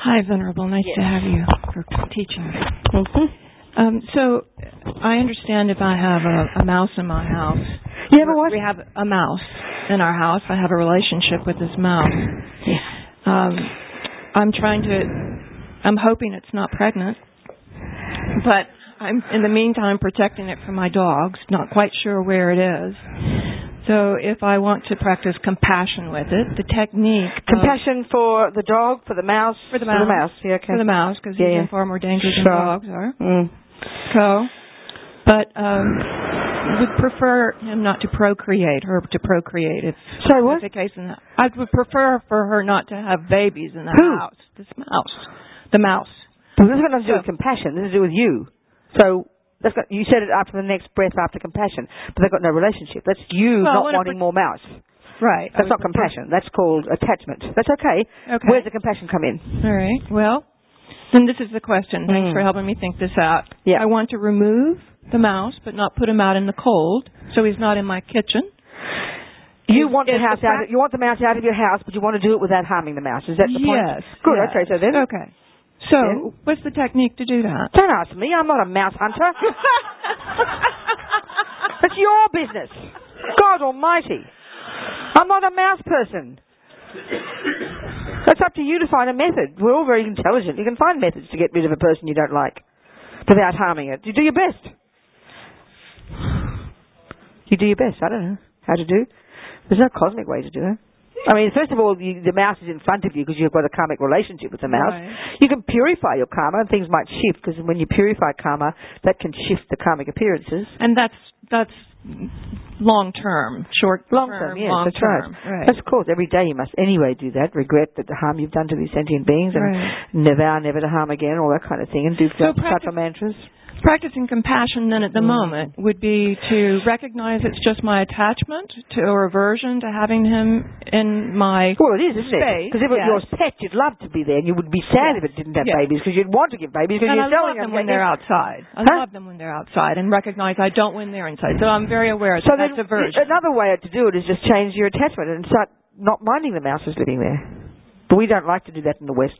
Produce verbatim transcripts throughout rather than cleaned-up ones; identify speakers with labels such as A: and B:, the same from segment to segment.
A: Hi, Venerable. Nice
B: yes.
A: to have you for teaching.
B: Mm-hmm.
A: Um, so, I understand if I have a, a mouse in my house.
B: You have a what?
A: We have a mouse in our house. I have a relationship with this mouse.
B: Yeah.
A: Um, I'm trying to, I'm hoping it's not pregnant, but I'm, in the meantime, protecting it from my dogs. Not quite sure where it is. So if I want to practice compassion with it, the technique...
B: Compassion of, for the dog, for the mouse?
A: For the mouse.
B: For the mouse, yeah, okay.
A: For the mouse, because
B: yeah,
A: he's
B: yeah.
A: in far more danger
B: sure.
A: than dogs are.
B: Mm.
A: So, but um, would prefer him not to procreate, her to procreate. If
B: so what?
A: The case in that. I would prefer for her not to have babies in the
B: Who?
A: house. This mouse. The mouse.
B: Well, this has got nothing to do
A: so,
B: with compassion. This has to do with you. So... That's got, you said it after the next breath after compassion, but they've got no relationship. That's you
A: well,
B: not wanting pre- more mouse.
A: Right.
B: That's not prefer- compassion. That's called attachment. That's okay.
A: Okay.
B: Where's the compassion come in?
A: All right. Well, then this is the question. Thanks
B: mm.
A: for helping me think this out.
B: Yeah.
A: I want to remove the mouse, but not put him out in the cold, so he's not in my kitchen.
B: You
A: is,
B: want the house
A: the
B: out. You want the mouse out of your house, but you want to do it without harming the mouse. Is that the point?
A: Yes.
B: Good.
A: Yes.
B: Okay. So then.
A: Okay. So,
B: yeah.
A: what's the technique to do that?
B: Don't ask me. I'm not a mouse hunter. It's your business. God Almighty. I'm not a mouse person. It's up to you to find a method. We're all very intelligent. You can find methods to get rid of a person you don't like without harming it. You do your best. You do your best. I don't know how to do. There's no cosmic way to do it. I mean, first of all, you, the mouse is in front of you because you've got a karmic relationship with the mouse.
A: Right.
B: You can purify your karma and things might shift because when you purify karma, that can shift the karmic appearances.
A: And that's that's long term, short
B: long
A: term,
B: term. Yes,
A: long
B: that's
A: term.
B: right.
A: right.
B: That's of course. Every day you must anyway do that. Regret that the harm you've done to these sentient beings and
A: right.
B: never, never to harm again, all that kind of thing. And do
A: so
B: sattva mantras.
A: Practicing compassion then at the mm. moment would be to recognize it's just my attachment to or aversion to having him in my
B: Well, it is, isn't
A: space.
B: it? Because if it
A: yes.
B: was pet, you'd love to be there and you would be sad
A: yes.
B: if it didn't have
A: yes.
B: babies because you'd want to give babies because
A: and
B: you're
A: I
B: selling
A: love them
B: them
A: when they're outside. I
B: huh?
A: love them when they're outside and recognize I don't when they're inside. So I'm very aware that
B: so
A: that's
B: then,
A: aversion.
B: Another way to do it is just change your attachment and start not minding the mouses living there. But we don't like to do that in the West.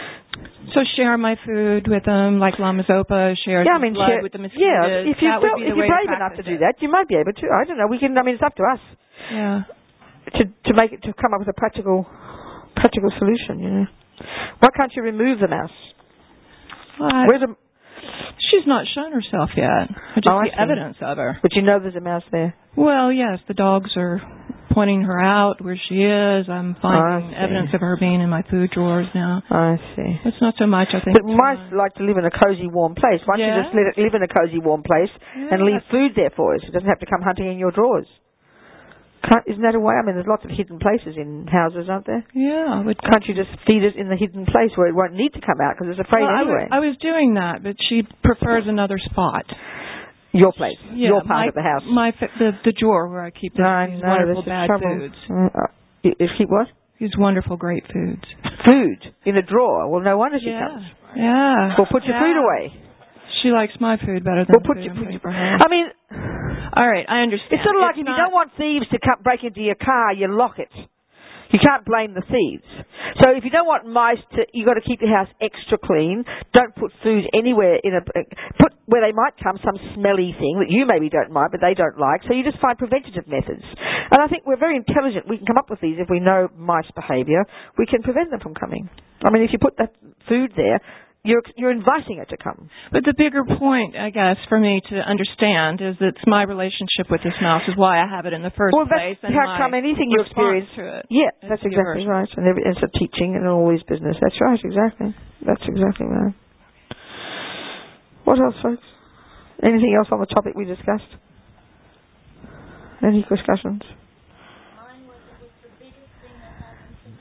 A: So share my food with them, like Lama Zopa shares
B: yeah, I mean,
A: blood
B: share,
A: with the mosquitoes.
B: Yeah, if, you
A: that
B: felt,
A: would be
B: if
A: the
B: you're
A: way
B: brave
A: to
B: enough to do
A: it.
B: that, you might be able to. I don't know. We can. I mean, it's up to us.
A: Yeah.
B: To to make it to come up with a practical practical solution. You know. Why can't you remove the mouse?
A: Well, I,
B: Where's the?
A: She's not shown herself yet. I just
B: oh,
A: see
B: I see.
A: evidence of her.
B: But you know there's a mouse there.
A: Well, yes, the dogs are pointing her out where she is. I'm finding
B: oh,
A: evidence of her being in my food drawers now.
B: I see.
A: It's not so much, I think.
B: But mice like to live in a cozy, warm place. Why don't
A: yeah.
B: you just live, live in a cozy, warm place
A: yeah,
B: and leave food there for us? It doesn't have to come hunting in your drawers. Can't, isn't that a way? I mean, there's lots of hidden places in houses, aren't there?
A: Yeah. I would,
B: Can't you just feed it in the hidden place where it won't need to come out because it's afraid
A: well,
B: anyway?
A: I was, I was doing that, but she prefers another spot.
B: Your place,
A: yeah,
B: your part
A: my,
B: of the house.
A: My the the drawer where I keep
B: no,
A: these
B: no,
A: wonderful bad
B: trouble.
A: foods.
B: Uh, you keep what?
A: These wonderful, great foods.
B: Food in a drawer. Well, no wonder she
A: yeah.
B: comes.
A: Yeah.
B: Well, put your
A: yeah.
B: food away.
A: She likes my food better than
B: well, put
A: the food
B: your,
A: I'm putting for her.
B: I mean,
A: all right, I understand.
B: It's sort of like
A: it's
B: if
A: not,
B: you don't want thieves to come break into your car, you lock it. You can't blame the thieves. So if you don't want mice to, you got to keep your house extra clean. Don't put food anywhere in a put where they might come some smelly thing that you maybe don't mind, but they don't like. So you just find preventative methods. And I think we're very intelligent. We can come up with these if we know mice behaviour. We can prevent them from coming. I mean, if you put that food there, You're you're inviting it to come.
A: But the bigger point, I guess, for me to understand is that it's my relationship with this mouse is why I have it in the first
B: well,
A: place.
B: Well, that's
A: and
B: how come anything you experience.
A: To it
B: yeah, that's exactly right. And every, it's a teaching and all these business. That's right, exactly. That's exactly right. What else, folks? Anything else on the topic we discussed? Any discussions?
C: Mine was, it was the biggest thing that happened to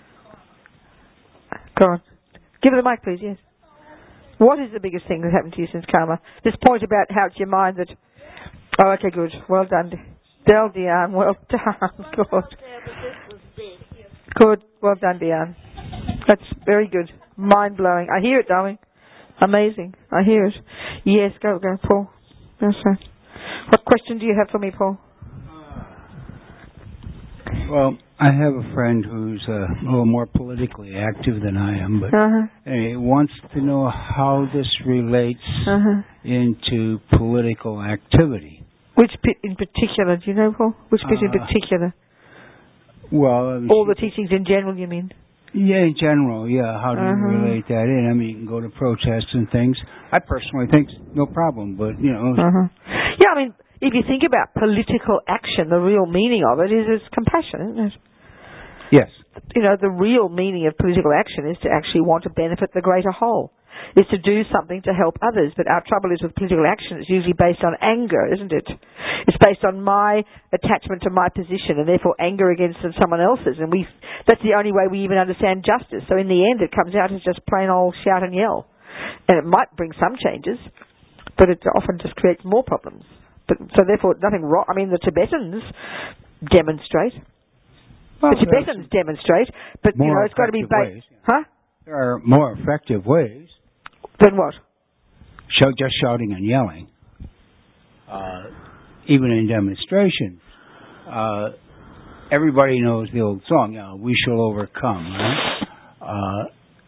C: me.
B: Go on. Give it the mic, please, yes. What is the biggest thing that happened to you since karma? This point about how it's your mind that... Oh, okay, good. Well done. Del Diane, well done. Good. Good. Well done, Diane. That's very good. Mind-blowing. I hear it, darling. Amazing. I hear it. Yes, go, go, Paul. That's right. What question do you have for me, Paul?
D: Well, I have a friend who's uh, a little more politically active than I am, but
B: Uh-huh.
D: he wants to know how this relates
B: Uh-huh.
D: into political activity.
B: Which bit in particular, do you know, Paul? Which bit in
D: Uh,
B: particular?
D: Well, I mean,
B: All the teachings in general, you mean?
D: yeah, in general, yeah. How do you
B: Uh-huh.
D: relate that in? I mean, you can go to protests and things. I personally think no problem, but you know,
B: Uh-huh. Yeah, I mean, if you think about political action, the real meaning of it is, is compassion, isn't it?
D: yes.
B: You know, the real meaning of political action is to actually want to benefit the greater whole, is to do something to help others. But our trouble is with political action, it's usually based on anger, isn't it? It's based on my attachment to my position and therefore anger against someone else's. And we that's the only way we even understand justice. So in the end, it comes out as just plain old shout and yell. And it might bring some changes, but it often just creates more problems. But so therefore, nothing wrong. I mean, the Tibetans demonstrate.
D: Well,
B: the Tibetans demonstrate, but you know, it's got to be based. Huh?
D: There are more effective ways.
B: Then what?
D: Shout, just shouting and yelling. Uh, even in demonstrations, uh, everybody knows the old song, you know, "We shall overcome," right? Uh,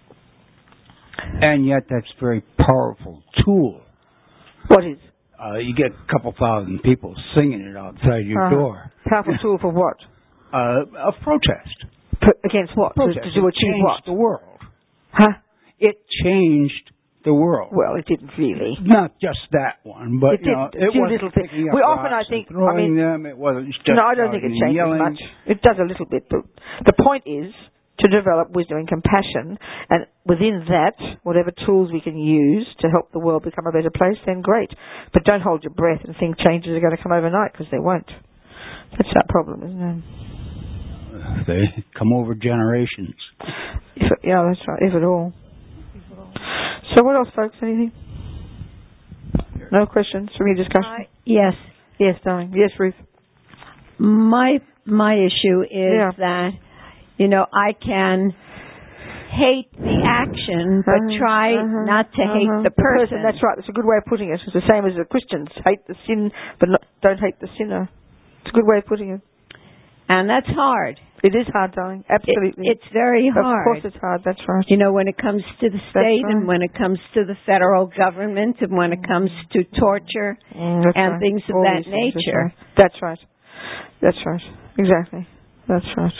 D: and yet, that's a very powerful tool.
B: What is?
D: Uh, you get a couple thousand people singing it outside your
B: uh-huh.
D: door.
B: Powerful tool for what?
D: Uh, a protest.
B: P- against what?
D: Protest.
B: To, to
D: It
B: achieve
D: changed
B: what?
D: the world.
B: Huh?
D: It changed the world.
B: Well, it didn't really.
D: Not just that one, but
B: It
D: you know,
B: did
D: it
B: a few
D: wasn't
B: little things.
D: picking up
B: We often, I
D: rocks
B: think,
D: and
B: I
D: throwing
B: mean,
D: them. It wasn't just
B: no, I don't think it
D: shouting and
B: changes
D: yelling.
B: much. It does a little bit, but the point is to develop wisdom and compassion, and within that, whatever tools we can use to help the world become a better place, then great. But don't hold your breath and think changes are going to come overnight, because they won't. That's our problem, isn't it?
D: They come over generations.
B: If it, yeah, that's right. If at all. So what else, folks? Anything? No questions from your discussion?
E: Uh, yes.
B: Yes, darling. Yes, Ruth.
E: My my issue is
B: Yeah.
E: that, you know, I can hate the action, but
B: Uh-huh,
E: try
B: uh-huh,
E: not to
B: uh-huh.
E: hate the person.
B: That's right. That's a good way of putting it. It's the same as the Christians. Hate the sin, but not, don't hate the sinner. It's a good way of putting it.
E: And that's hard.
B: It is hard, darling. Absolutely.
E: It, it's very hard.
B: Of course it's hard. That's right.
E: You know, when it comes to the state
B: right.
E: and when it comes to the federal government and when it comes to torture
B: Mm, that's
E: and
B: right.
E: things of
B: All
E: that
B: these things,
E: nature.
B: That's right. That's right. Exactly. That's right.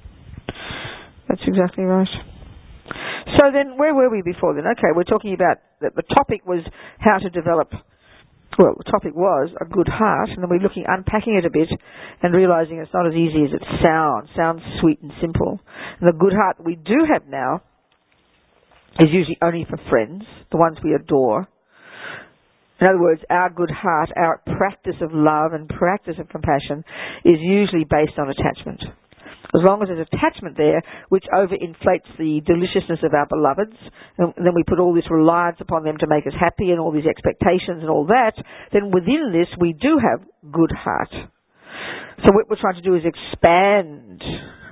B: That's exactly right. So then, where were we before then? Okay, we're talking about, the, the topic was how to develop, well, the topic was a good heart, and then we're looking, unpacking it a bit and realising it's not as easy as it sounds. Sounds sweet and simple. And the good heart we do have now is usually only for friends, the ones we adore. In other words, our good heart, our practice of love and practice of compassion is usually based on attachment. As long as there's attachment there, which overinflates the deliciousness of our beloveds, and then we put all this reliance upon them to make us happy and all these expectations and all that, then within this we do have good heart. So what we're trying to do is expand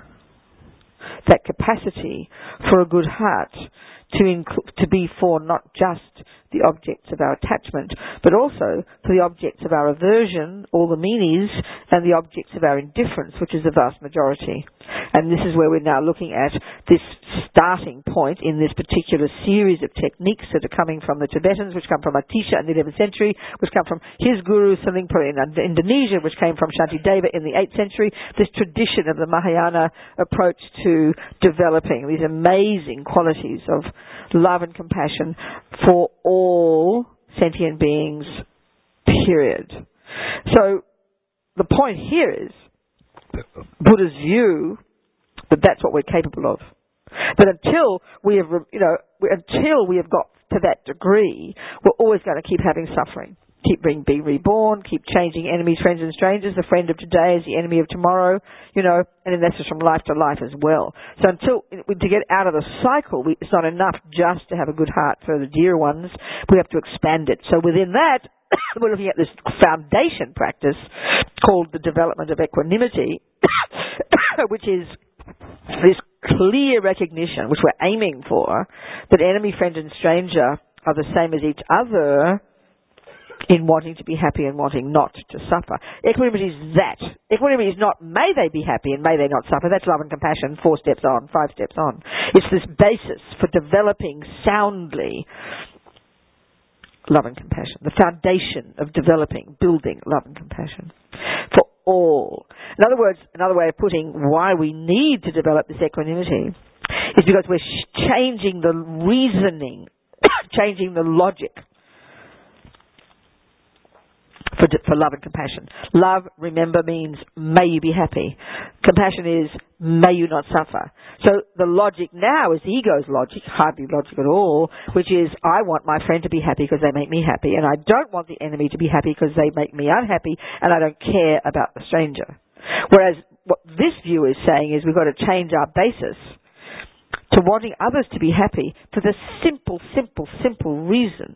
B: that capacity for a good heart to inc- to be for not just the objects of our attachment, but also for the objects of our aversion, all the meanies, and the objects of our indifference, which is the vast majority. And this is where we're now looking at this starting point in this particular series of techniques that are coming from the Tibetans, which come from Atisha in the eleventh century, which come from his guru Salingpa in Indonesia, which came from Shantideva in the eighth century, this tradition of the Mahayana approach to developing these amazing qualities of love and compassion for all sentient beings, period. So the point here is Buddha's view that that's what we're capable of. But until we have, you know, until we have got to that degree, we're always going to keep having suffering. Keep being, being reborn, keep changing enemies, friends and strangers. The friend of today is the enemy of tomorrow, you know, and then that's just from life to life as well. So until, to get out of the cycle, we, it's not enough just to have a good heart for the dear ones. We have to expand it. So within that, we're looking at this foundation practice called the development of equanimity, which is this clear recognition, which we're aiming for, that enemy, friend and stranger are the same as each other, in wanting to be happy and wanting not to suffer. Equanimity is that. Equanimity is not may they be happy and may they not suffer. That's love and compassion, four steps on, five steps on. It's this basis for developing soundly love and compassion, the foundation of developing, building love and compassion for all. In other words, another way of putting why we need to develop this equanimity is because we're sh- changing the reasoning, changing the logic For, for love and compassion. Love, remember, means may you be happy. Compassion is may you not suffer. So the logic now is the ego's logic, hardly logic at all, which is I want my friend to be happy because they make me happy, and I don't want the enemy to be happy because they make me unhappy, and I don't care about the stranger. Whereas what this view is saying is we've got to change our basis to wanting others to be happy for the simple, simple, simple reason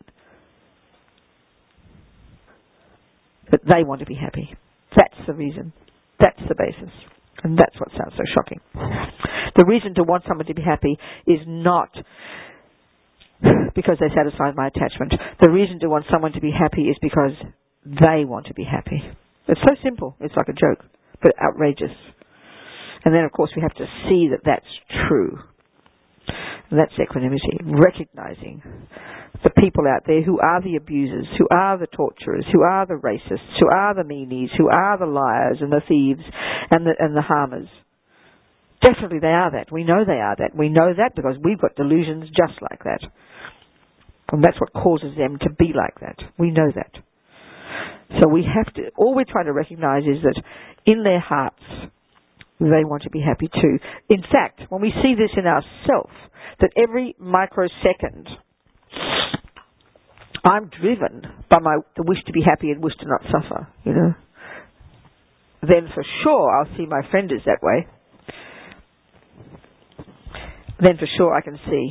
B: that they want to be happy. That's the reason. That's the basis. And that's what sounds so shocking. The reason to want someone to be happy is not because they satisfy my attachment. The reason to want someone to be happy is because they want to be happy. It's so simple. It's like a joke, but outrageous. And then, of course, we have to see that that's true. And that's equanimity. Recognizing the people out there who are the abusers, who are the torturers, who are the racists, who are the meanies, who are the liars and the thieves and the, and the harmers. Definitely they are that. We know they are that. We know that because we've got delusions just like that. And that's what causes them to be like that. We know that. So we have to, all we're trying to recognize is that in their hearts, they want to be happy too. In fact, when we see this in ourselves, that every microsecond I'm driven by my the wish to be happy and wish to not suffer, you know, then for sure I'll see my friend is that way. Then for sure I can see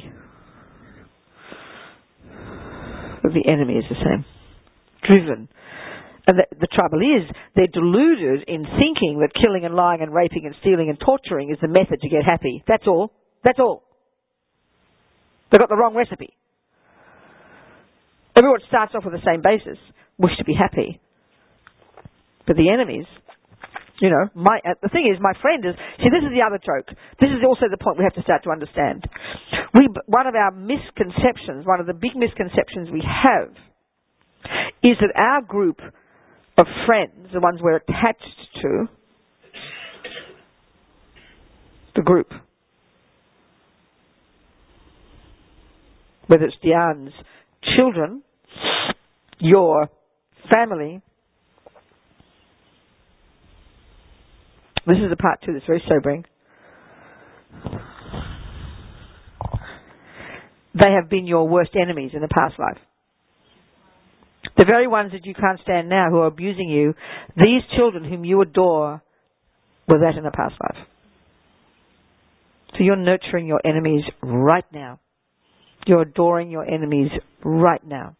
B: that the enemy is the same. Driven. And the, the trouble is, they're deluded in thinking that killing and lying and raping and stealing and torturing is the method to get happy. That's all. That's all. They've got the wrong recipe. Everyone starts off with the same basis, wish to be happy. But the enemies, you know, my uh, the thing is, my friend is, see, this is the other joke. This is also the point we have to start to understand. We, one of our misconceptions, one of the big misconceptions we have, is that our group of friends, the ones we're attached to, the group, whether it's Diane's children, your family. This is the part two that's very sobering. They have been your worst enemies in the past life. The very ones that you can't stand now who are abusing you, these children whom you adore were that in the past life. So you're nurturing your enemies right now. You're adoring your enemies right now.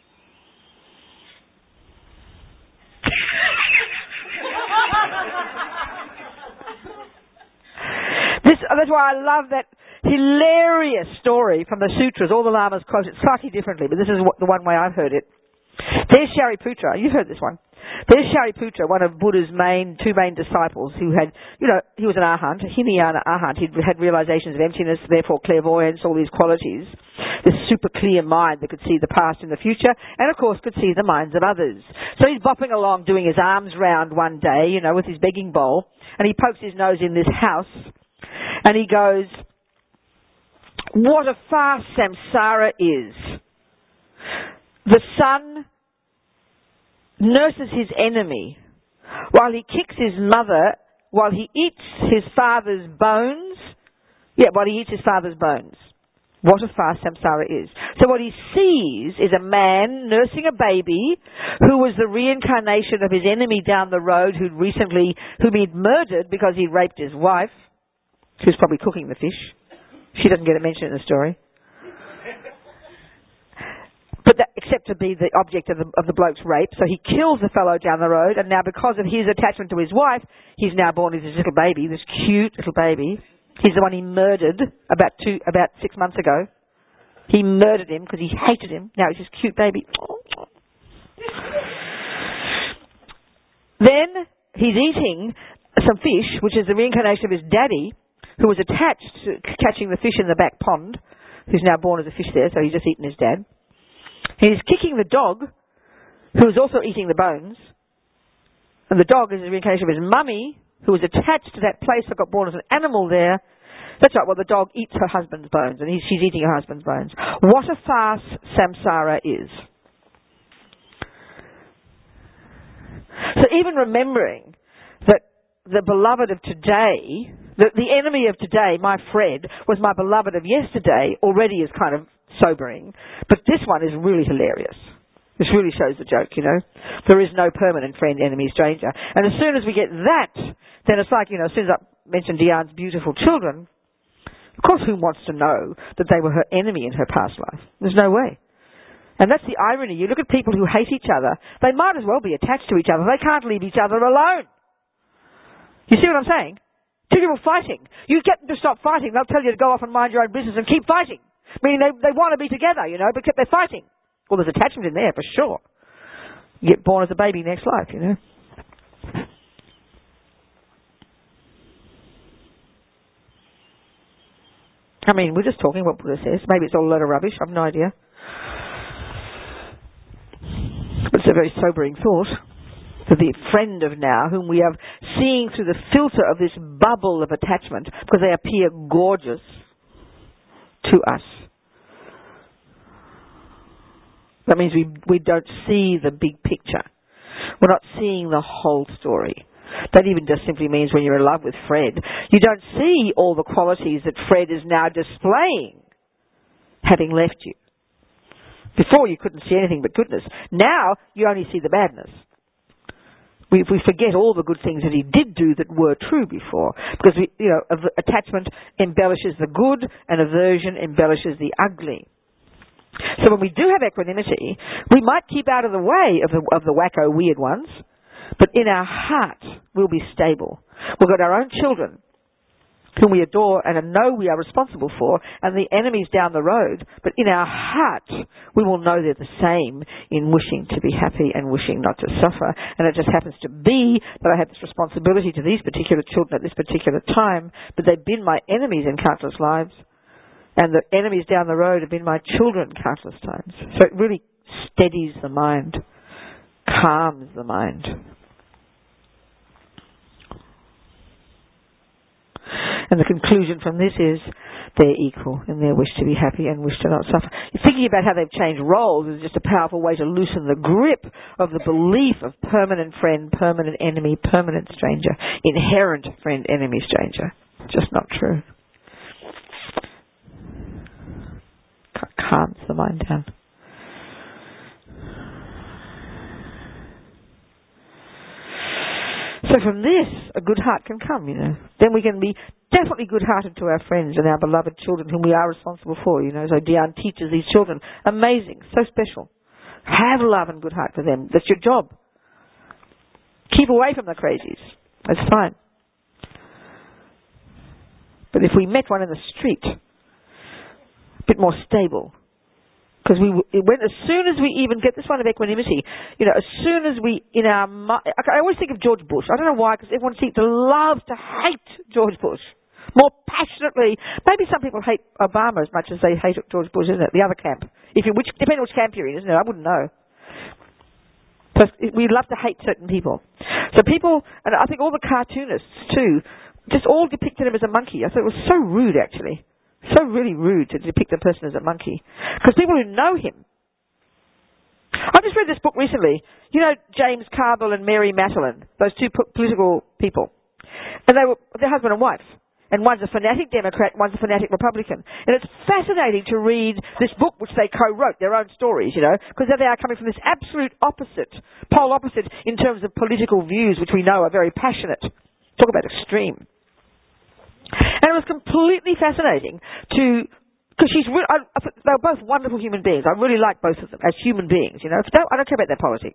B: This, that's why I love that hilarious story from the sutras. All the lamas quote it slightly differently, but this is what, the one way I've heard it. There's Shariputra. You've heard this one. There's Shariputra, one of Buddha's main, two main disciples who had, you know, he was an arhat, a Hinayana arhat. He had realizations of emptiness, therefore clairvoyance, all these qualities. This super clear mind that could see the past and the future, and of course could see the minds of others. So he's bopping along doing his arms round one day, you know, with his begging bowl, and he pokes his nose in this house, and he goes, what a farce samsara is. The son nurses his enemy while he kicks his mother, while he eats his father's bones. Yeah, while he eats his father's bones. What a farce samsara is. So what he sees is a man nursing a baby who was the reincarnation of his enemy down the road who'd recently, whom he'd murdered because he raped his wife. She was probably cooking the fish. She doesn't get a mention in the story. But that, except to be the object of the, of the bloke's rape. So he kills the fellow down the road, and now because of his attachment to his wife, he's now born as this little baby, this cute little baby. He's the one he murdered about two, about six months ago. He murdered him because he hated him. Now he's this cute baby. Then he's eating some fish, which is the reincarnation of his daddy, who was attached to catching the fish in the back pond, who's now born as a fish there, so he's just eaten his dad. He's kicking the dog, who is also eating the bones. And the dog is the reincarnation of his mummy, who was attached to that place that got born as an animal there. That's right, well, the dog eats her husband's bones, and he, she's eating her husband's bones. What a farce samsara is. So even remembering that the beloved of today, the, the enemy of today, my Fred, was my beloved of yesterday, already is kind of sobering. But this one is really hilarious. This really shows the joke, you know. There is no permanent friend, enemy, stranger. And as soon as we get that, then it's like, you know, as soon as I mentioned Diane's beautiful children, of course who wants to know that they were her enemy in her past life? There's no way. And that's the irony. You look at people who hate each other, they might as well be attached to each other. They can't leave each other alone. You see what I'm saying? Two people fighting. You get them to stop fighting, they'll tell you to go off and mind your own business and keep fighting. Meaning they, they want to be together, you know, but they're fighting. Well, there's attachment in there for sure. You get born as a baby next life, you know. I mean, we're just talking what Buddha says. Maybe it's all a load of rubbish. I've no idea. But it's a very sobering thought. For the friend of now, whom we are seeing through the filter of this bubble of attachment, because they appear gorgeous to us. That means we we don't see the big picture. We're not seeing the whole story. That even just simply means when you're in love with Fred, you don't see all the qualities that Fred is now displaying, having left you. Before you couldn't see anything but goodness. Now you only see the badness. We, we forget all the good things that he did do that were true before. Because, we, you know, attachment embellishes the good and aversion embellishes the ugly. So when we do have equanimity, we might keep out of the way of the, of the wacko weird ones, but in our heart we'll be stable. We've got our own children whom we adore and know we are responsible for, and the enemies down the road, but in our heart we will know they're the same in wishing to be happy and wishing not to suffer. And it just happens to be that I have this responsibility to these particular children at this particular time, but they've been my enemies in countless lives. And the enemies down the road have been my children countless times. So it really steadies the mind, calms the mind. And the conclusion from this is they're equal in their wish to be happy and wish to not suffer. Thinking about how they've changed roles is just a powerful way to loosen the grip of the belief of permanent friend, permanent enemy, permanent stranger, inherent friend, enemy, stranger. Just not true. Calms the mind down. So from this, a good heart can come, you know. Then we can be definitely good-hearted to our friends and our beloved children whom we are responsible for, you know. So Diane teaches these children. Amazing. So special. Have love and good heart for them. That's your job. Keep away from the crazies. That's fine. But if we met one in the street, a bit more stable, because we, when, as soon as we even get this one of equanimity, you know, as soon as we, in our, I always think of George Bush. I don't know why, because everyone seems to love to hate George Bush more passionately. Maybe some people hate Obama as much as they hate George Bush, isn't it? The other camp. If you, which, depending on which camp you're in, isn't it? I wouldn't know. So we love to hate certain people. So people, and I think all the cartoonists too, just all depicted him as a monkey. I thought it was so rude, actually. So really rude to depict a person as a monkey. Because people who know him. I just read this book recently. You know James Carville and Mary Matalin, those two po- political people. And they were, they're husband and wife. And one's a fanatic Democrat, one's a fanatic Republican. And it's fascinating to read this book which they co-wrote, their own stories, you know, because they are coming from this absolute opposite, pole opposite in terms of political views, which we know are very passionate. Talk about extreme. And it was completely fascinating to, because she's re- I, I, they were both wonderful human beings. I really like both of them as human beings, you know. I don't, I don't care about their politics.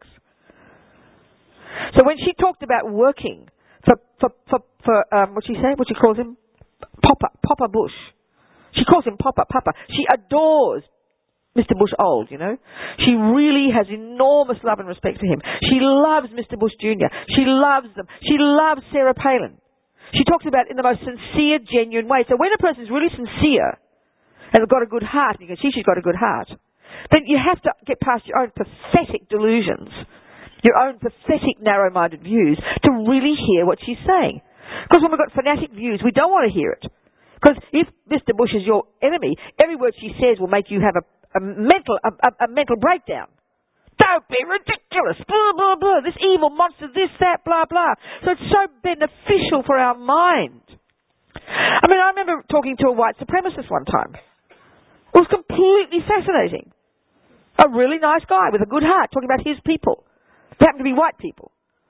B: So when she talked about working for, for, for, for um, what'd she say? What she calls him? Popper, Popper Bush. She calls him Popper, Papa. She adores Mister Bush old, you know. She really has enormous love and respect for him. She loves Mister Bush Junior She loves them. She loves Sarah Palin. She talks about it in the most sincere, genuine way. So when a person's really sincere and has got a good heart, and you can see she's got a good heart, then you have to get past your own pathetic delusions, your own pathetic narrow-minded views, to really hear what she's saying. Because when we've got fanatic views, we don't want to hear it. Because if Mister Bush is your enemy, every word she says will make you have a, a mental a, a, a mental breakdown. Don't be ridiculous, blah, blah, blah, this evil monster, this, that, blah, blah. So it's so beneficial for our mind. I mean, I remember talking to a white supremacist one time. It was completely fascinating. A really nice guy with a good heart talking about his people. They happened to be white people.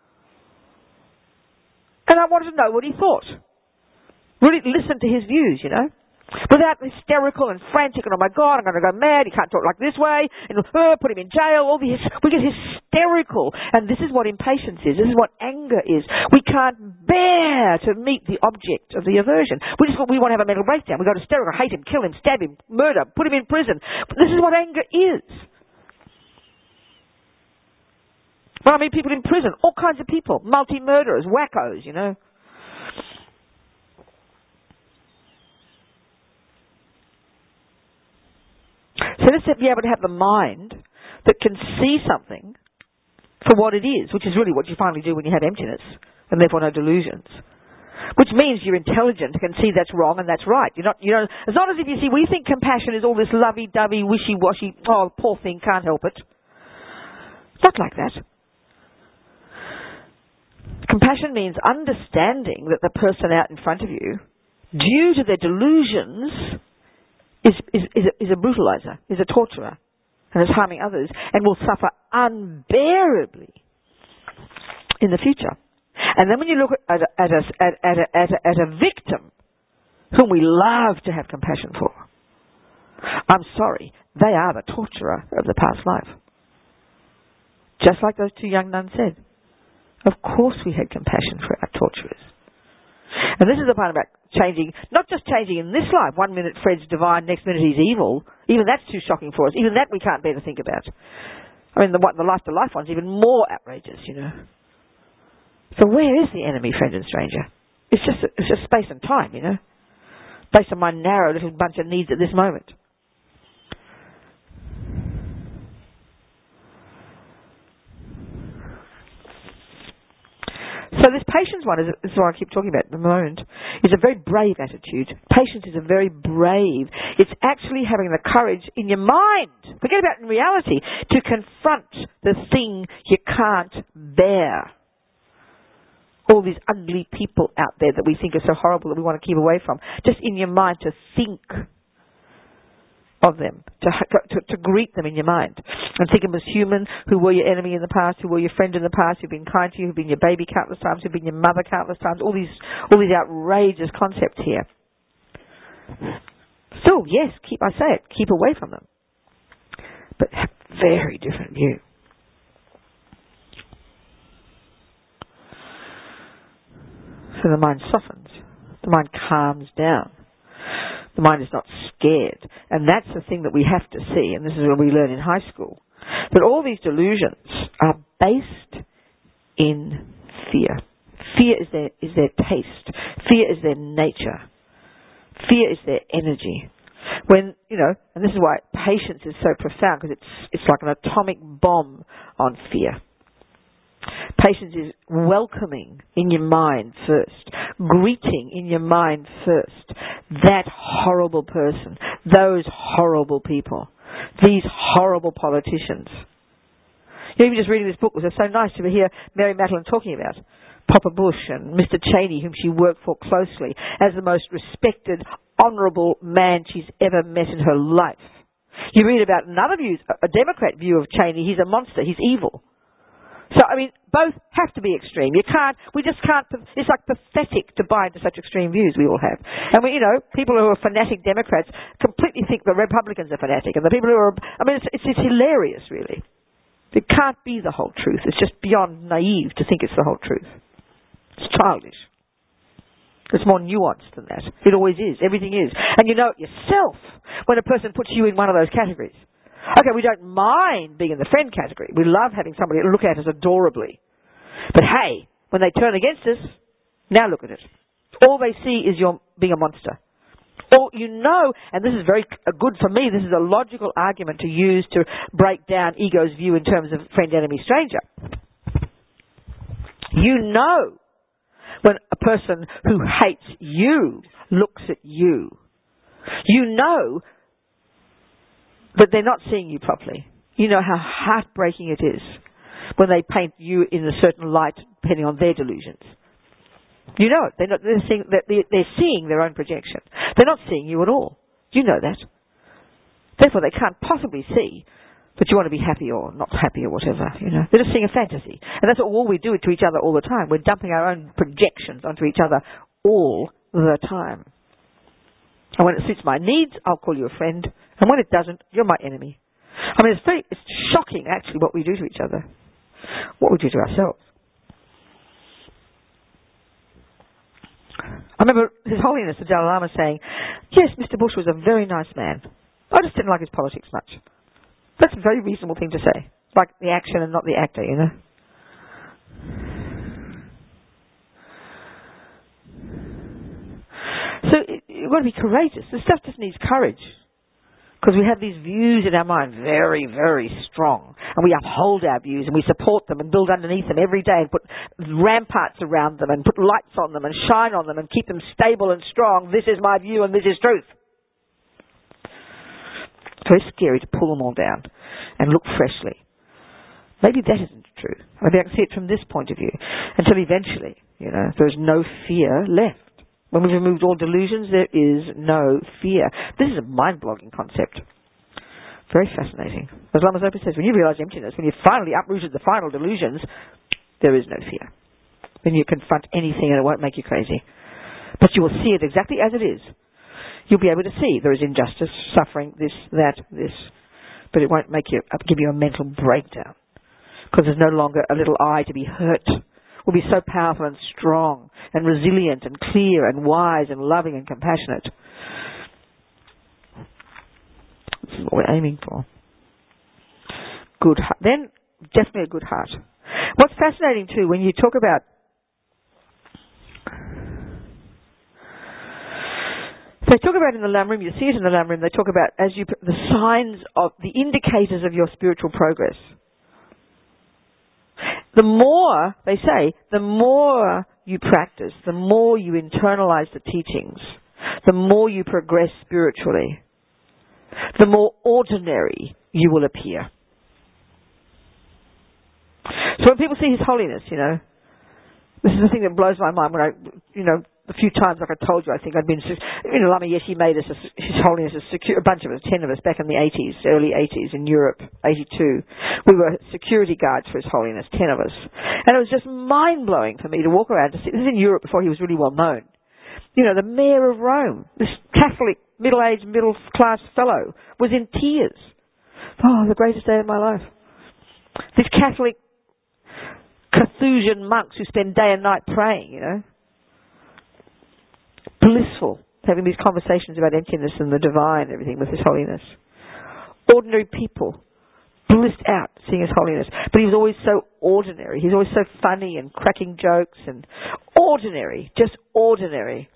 B: And I wanted to know what he thought. Really listen to his views, you know. Without hysterical and frantic and, oh my God, I'm going to go mad, he can't talk like this way, and uh, put him in jail, all these, we get hysterical. And this is what impatience is, this is what anger is. We can't bear to meet the object of the aversion. We just we want to have a mental breakdown. We go hysterical, hate him, kill him, stab him, murder, put him in prison. But this is what anger is. Well, I mean, people in prison, all kinds of people, multi-murderers, wackos, you know. So let's be able to have the mind that can see something for what it is, which is really what you finally do when you have emptiness, and therefore no delusions. Which means you're intelligent, can see that's wrong and that's right. You're not, you know, it's not as if you see, we think compassion is all this lovey-dovey, wishy-washy, oh, poor thing, can't help it. It's not like that. Compassion means understanding that the person out in front of you, due to their delusions, is, is, is, a, is a brutalizer, is a torturer, and is harming others, and will suffer unbearably in the future. And then when you look at a, at a, at, at a, at a, at a victim whom we love to have compassion for, I'm sorry, they are the torturer of the past life. Just like those two young nuns said. Of course we had compassion for our torturers. And this is the part about changing, not just changing in this life. One minute Fred's divine, next minute he's evil. Even that's too shocking for us. Even that we can't bear to think about. I mean, the, the life-to-life one's even more outrageous, you know. So where is the enemy, friend and stranger? It's just, it's just space and time, you know. Based on my narrow little bunch of needs at this moment. So this patience one, is, is what I keep talking about at the moment, is a very brave attitude. Patience is a very brave. It's actually having the courage in your mind, forget about in reality, to confront the thing you can't bear. All these ugly people out there that we think are so horrible that we want to keep away from. Just in your mind to think of them, to, to, to greet them in your mind. And think of them as human, who were your enemy in the past, who were your friend in the past, who've been kind to you, who've been your baby countless times, who've been your mother countless times, all these all these outrageous concepts here. Still, yes, keep I say it, keep away from them. But have a very different view. So the mind softens, the mind calms down. The mind is not scared. And that's the thing that we have to see, and this is what we learn in high school, that all these delusions are based in fear. Fear is their, is their taste. Fear is their nature. Fear is their energy. When, you know, and this is why patience is so profound, because it's, it's like an atomic bomb on fear. Patience is welcoming in your mind first, greeting in your mind first that horrible person, those horrible people, these horrible politicians. You know, even just reading this book, it was so nice to hear Mary Matalin talking about Papa Bush and Mister Cheney, whom she worked for closely, as the most respected, honourable man she's ever met in her life. You read about another view, a Democrat view of Cheney, he's a monster, he's evil. So, I mean, both have to be extreme. You can't, we just can't, it's like pathetic to buy into such extreme views we all have. And we, you know, people who are fanatic Democrats completely think the Republicans are fanatic. And the people who are, I mean, it's, it's, it's hilarious, really. It can't be the whole truth. It's just beyond naive to think it's the whole truth. It's childish. It's more nuanced than that. It always is. Everything is. And you know it yourself when a person puts you in one of those categories. Okay, we don't mind being in the friend category. We love having somebody look at us adorably. But hey, when they turn against us, now look at it. All they see is you're being a monster. Or you know, and this is very good for me, this is a logical argument to use to break down ego's view in terms of friend, enemy, stranger. You know when a person who hates you looks at you. You know that they're not seeing you properly. You know how heartbreaking it is when they paint you in a certain light depending on their delusions. You know it. They're, not, they're, seeing, they're seeing their own projection. They're not seeing you at all. You know that. Therefore, they can't possibly see that you want to be happy or not happy or whatever. You know, they're just seeing a fantasy, and that's all we do to each other all the time. We're dumping our own projections onto each other all the time. And when it suits my needs, I'll call you a friend, and when it doesn't, you're my enemy. I mean, it's very, it's shocking actually what we do to each other, what we do to ourselves. I remember His Holiness the Dalai Lama saying, yes, Mister Bush was a very nice man. I just didn't like his politics much. That's a very reasonable thing to say. Like the action and not the actor, you know. So you've got to be courageous. This stuff just needs courage. Because we have these views in our mind very, very strong. And we uphold our views and we support them and build underneath them every day and put ramparts around them and put lights on them and shine on them and keep them stable and strong. This is my view and this is truth. It's very scary to pull them all down and look freshly. Maybe that isn't true. Maybe I can see it from this point of view. Until eventually, you know, there's no fear left. When we've removed all delusions, there is no fear. This is a mind-blogging concept. Very fascinating. As Lama Zopa says, when you realize emptiness, when you've finally uprooted the final delusions, there is no fear. Then you confront anything and it won't make you crazy. But you will see it exactly as it is. You'll be able to see there is injustice, suffering, this, that, this. But it won't make you give you a mental breakdown. Because there's no longer a little I to be hurt. Will be so powerful and strong and resilient and clear and wise and loving and compassionate. This is what we're aiming for. Good heart. Then, definitely a good heart. What's fascinating too, when you talk about they talk about in the Lam Rim, you see it in the Lam Rim, they talk about as you the signs of the indicators of your spiritual progress. The more, they say, the more you practice, the more you internalize the teachings, the more you progress spiritually, the more ordinary you will appear. So when people see His Holiness, you know, this is the thing that blows my mind when I, you know, a few times, like I told you, I think I'd been, you know, Lama Yeshe made us, a, His Holiness, a, secure, a bunch of us, ten of us, back in the eighties, early eighties in Europe, eighty-two. We were security guards for His Holiness, ten of us. And it was just mind-blowing for me to walk around to see, this is in Europe before he was really well known. You know, the mayor of Rome, this Catholic, middle-aged, middle-class fellow, was in tears. Oh, the greatest day of my life. These Catholic Carthusian monks who spend day and night praying, you know. Blissful, having these conversations about emptiness and the divine and everything with His Holiness. Ordinary people, blissed out seeing His Holiness. But he was always so ordinary. He's always so funny and cracking jokes and ordinary, just ordinary.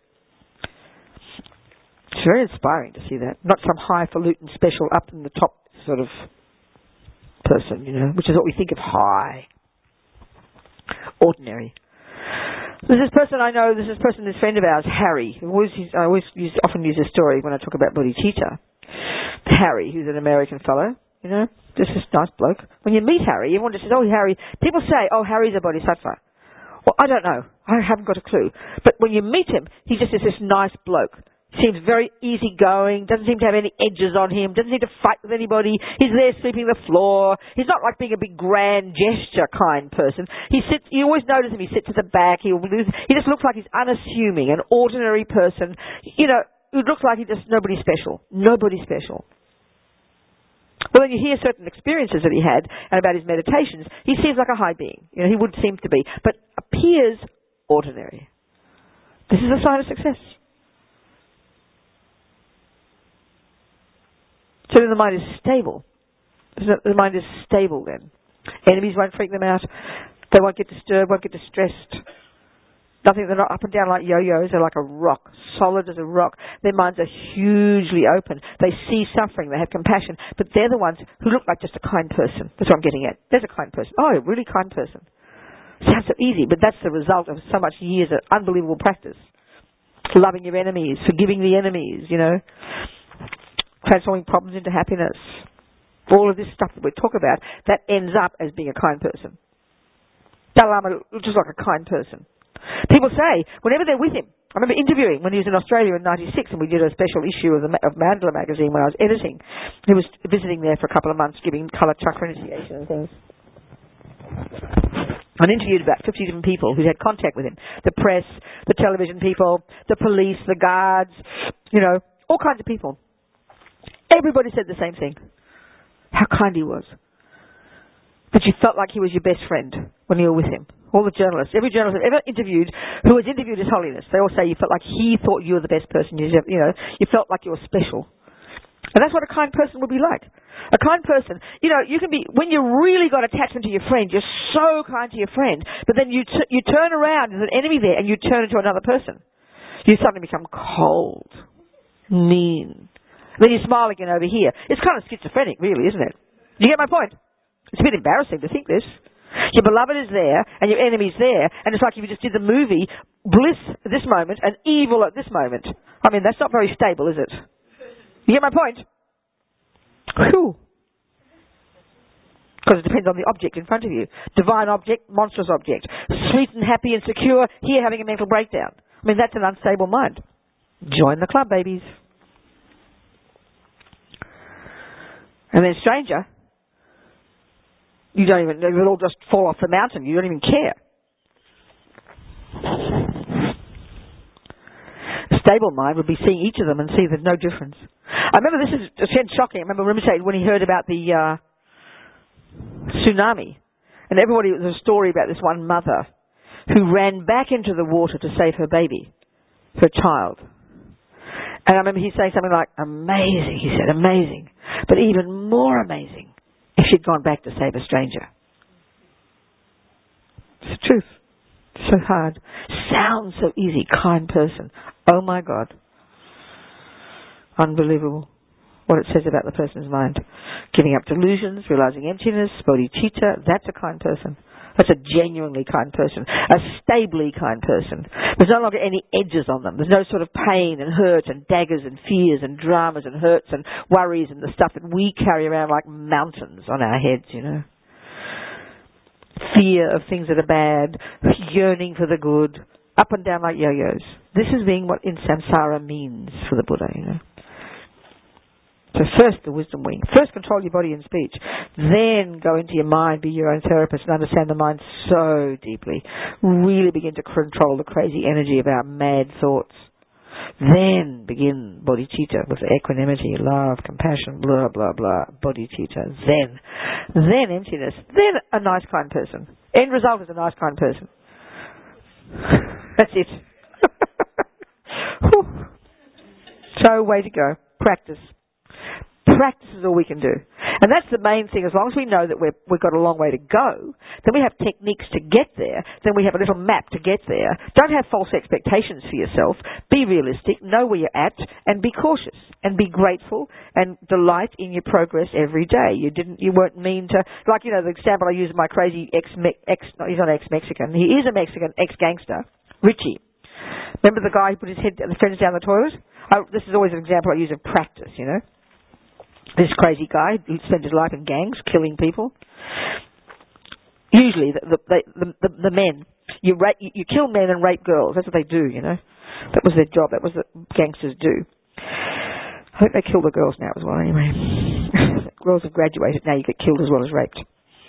B: It's very inspiring to see that. Not some highfalutin special up in the top sort of person, you know, which is what we think of high. Ordinary. There's this person I know, there's this person, this friend of ours, Harry. I always, use, I always use, often use this story when I talk about bodhicitta. Harry, who's an American fellow, you know, just this nice bloke. When you meet Harry, everyone just says, oh, Harry. People say, oh, Harry's a bodhisattva. Well, I don't know. I haven't got a clue. But when you meet him, he just is this nice bloke. Seems very easygoing, doesn't seem to have any edges on him, doesn't need to fight with anybody. He's there sweeping the floor. He's not like being a big grand gesture kind person. He sits, you always notice him, he sits at the back, he, he just looks like he's unassuming, an ordinary person. You know, it looks like he's just nobody special. Nobody special. Well, when you hear certain experiences that he had and about his meditations, he seems like a high being. You know, he would seem to be, but appears ordinary. This is a sign of success. So the mind is stable. The mind is stable then. Enemies won't freak them out. They won't get disturbed, won't get distressed. Nothing, they're not up and down like yo-yos. They're like a rock, solid as a rock. Their minds are hugely open. They see suffering. They have compassion. But they're the ones who look like just a kind person. That's what I'm getting at. There's a kind person. Oh, a really kind person. Sounds so easy, but that's the result of so much years of unbelievable practice. Loving your enemies, forgiving the enemies, you know, transforming problems into happiness. All of this stuff that we talk about, that ends up as being a kind person. Dalai Lama looks just like a kind person. People say, whenever they're with him, I remember interviewing when he was in Australia in ninety-six, and we did a special issue of, the, of Mandala magazine when I was editing. He was visiting there for a couple of months, giving colour chakra initiation and things. I interviewed about fifty different people who had contact with him. The press, the television people, the police, the guards, you know, all kinds of people. Everybody said the same thing. How kind he was. That you felt like he was your best friend when you were with him. All the journalists, every journalist I've ever interviewed who has interviewed His Holiness, they all say you felt like he thought you were the best person. You, you know, you felt like you were special. And that's what a kind person would be like. A kind person, you know, you can be, when you really got attachment to your friend, you're so kind to your friend, but then you t- you turn around, there's an enemy there, and you turn into another person. You suddenly become cold, mean. Then you smile again over here. It's kind of schizophrenic, really, isn't it? You get my point? It's a bit embarrassing to think this. Your beloved is there, and your enemy's there, and it's like if you just did the movie, bliss at this moment, and evil at this moment. I mean, that's not very stable, is it? You get my point? Whew. Because it depends on the object in front of you. Divine object, monstrous object. Sweet and happy and secure, here having a mental breakdown. I mean, that's an unstable mind. Join the club, babies. And then stranger, you don't even, it will all just fall off the mountain. You don't even care. A stable mind would be seeing each of them and see there's no difference. I remember, this is again shocking. I remember Rinpoche when he heard about the uh, tsunami, and everybody, there was a story about this one mother who ran back into the water to save her baby, her child. And I remember he saying something like, amazing, he said, amazing. But even more amazing if she'd gone back to save a stranger. It's the truth. It's so hard. Sounds so easy. Kind person. Oh my God. Unbelievable what it says about the person's mind. Giving up delusions, realizing emptiness, bodhicitta, that's a kind person. That's a genuinely kind person. A stably kind person. There's no longer any edges on them. There's no sort of pain and hurt and daggers and fears and dramas and hurts and worries and the stuff that we carry around like mountains on our heads, you know. Fear of things that are bad, yearning for the good, up and down like yo-yos. This is being what in samsara means for the Buddha, you know. So first the wisdom wing. First control your body and speech. Then go into your mind, be your own therapist and understand the mind so deeply. Really begin to control the crazy energy of our mad thoughts. Then begin bodhicitta with equanimity, love, compassion, blah, blah, blah. Bodhicitta. Then. Then emptiness. Then a nice, kind person. End result is a nice, kind person. That's it. So way to go. Practice. Practice is all we can do. And that's the main thing. As long as we know that we're, we've got a long way to go, then we have techniques to get there, then we have a little map to get there. Don't have false expectations for yourself. Be realistic, know where you're at, and be cautious, and be grateful, and delight in your progress every day. You didn't, you weren't mean to, like, you know, the example I use of my crazy ex, ex no, he's not ex-Mexican, he is a Mexican ex-gangster, Richie. Remember the guy who put his head, the friends down the toilet? I, this is always an example I use of practice, you know. This crazy guy who spent his life in gangs, killing people. Usually, the the, the, the, the men, you, rape, you you kill men and rape girls. That's what they do, you know. That was their job. That was what gangsters do. I hope they kill the girls now as well, anyway. Girls have graduated, now you get killed as well as raped.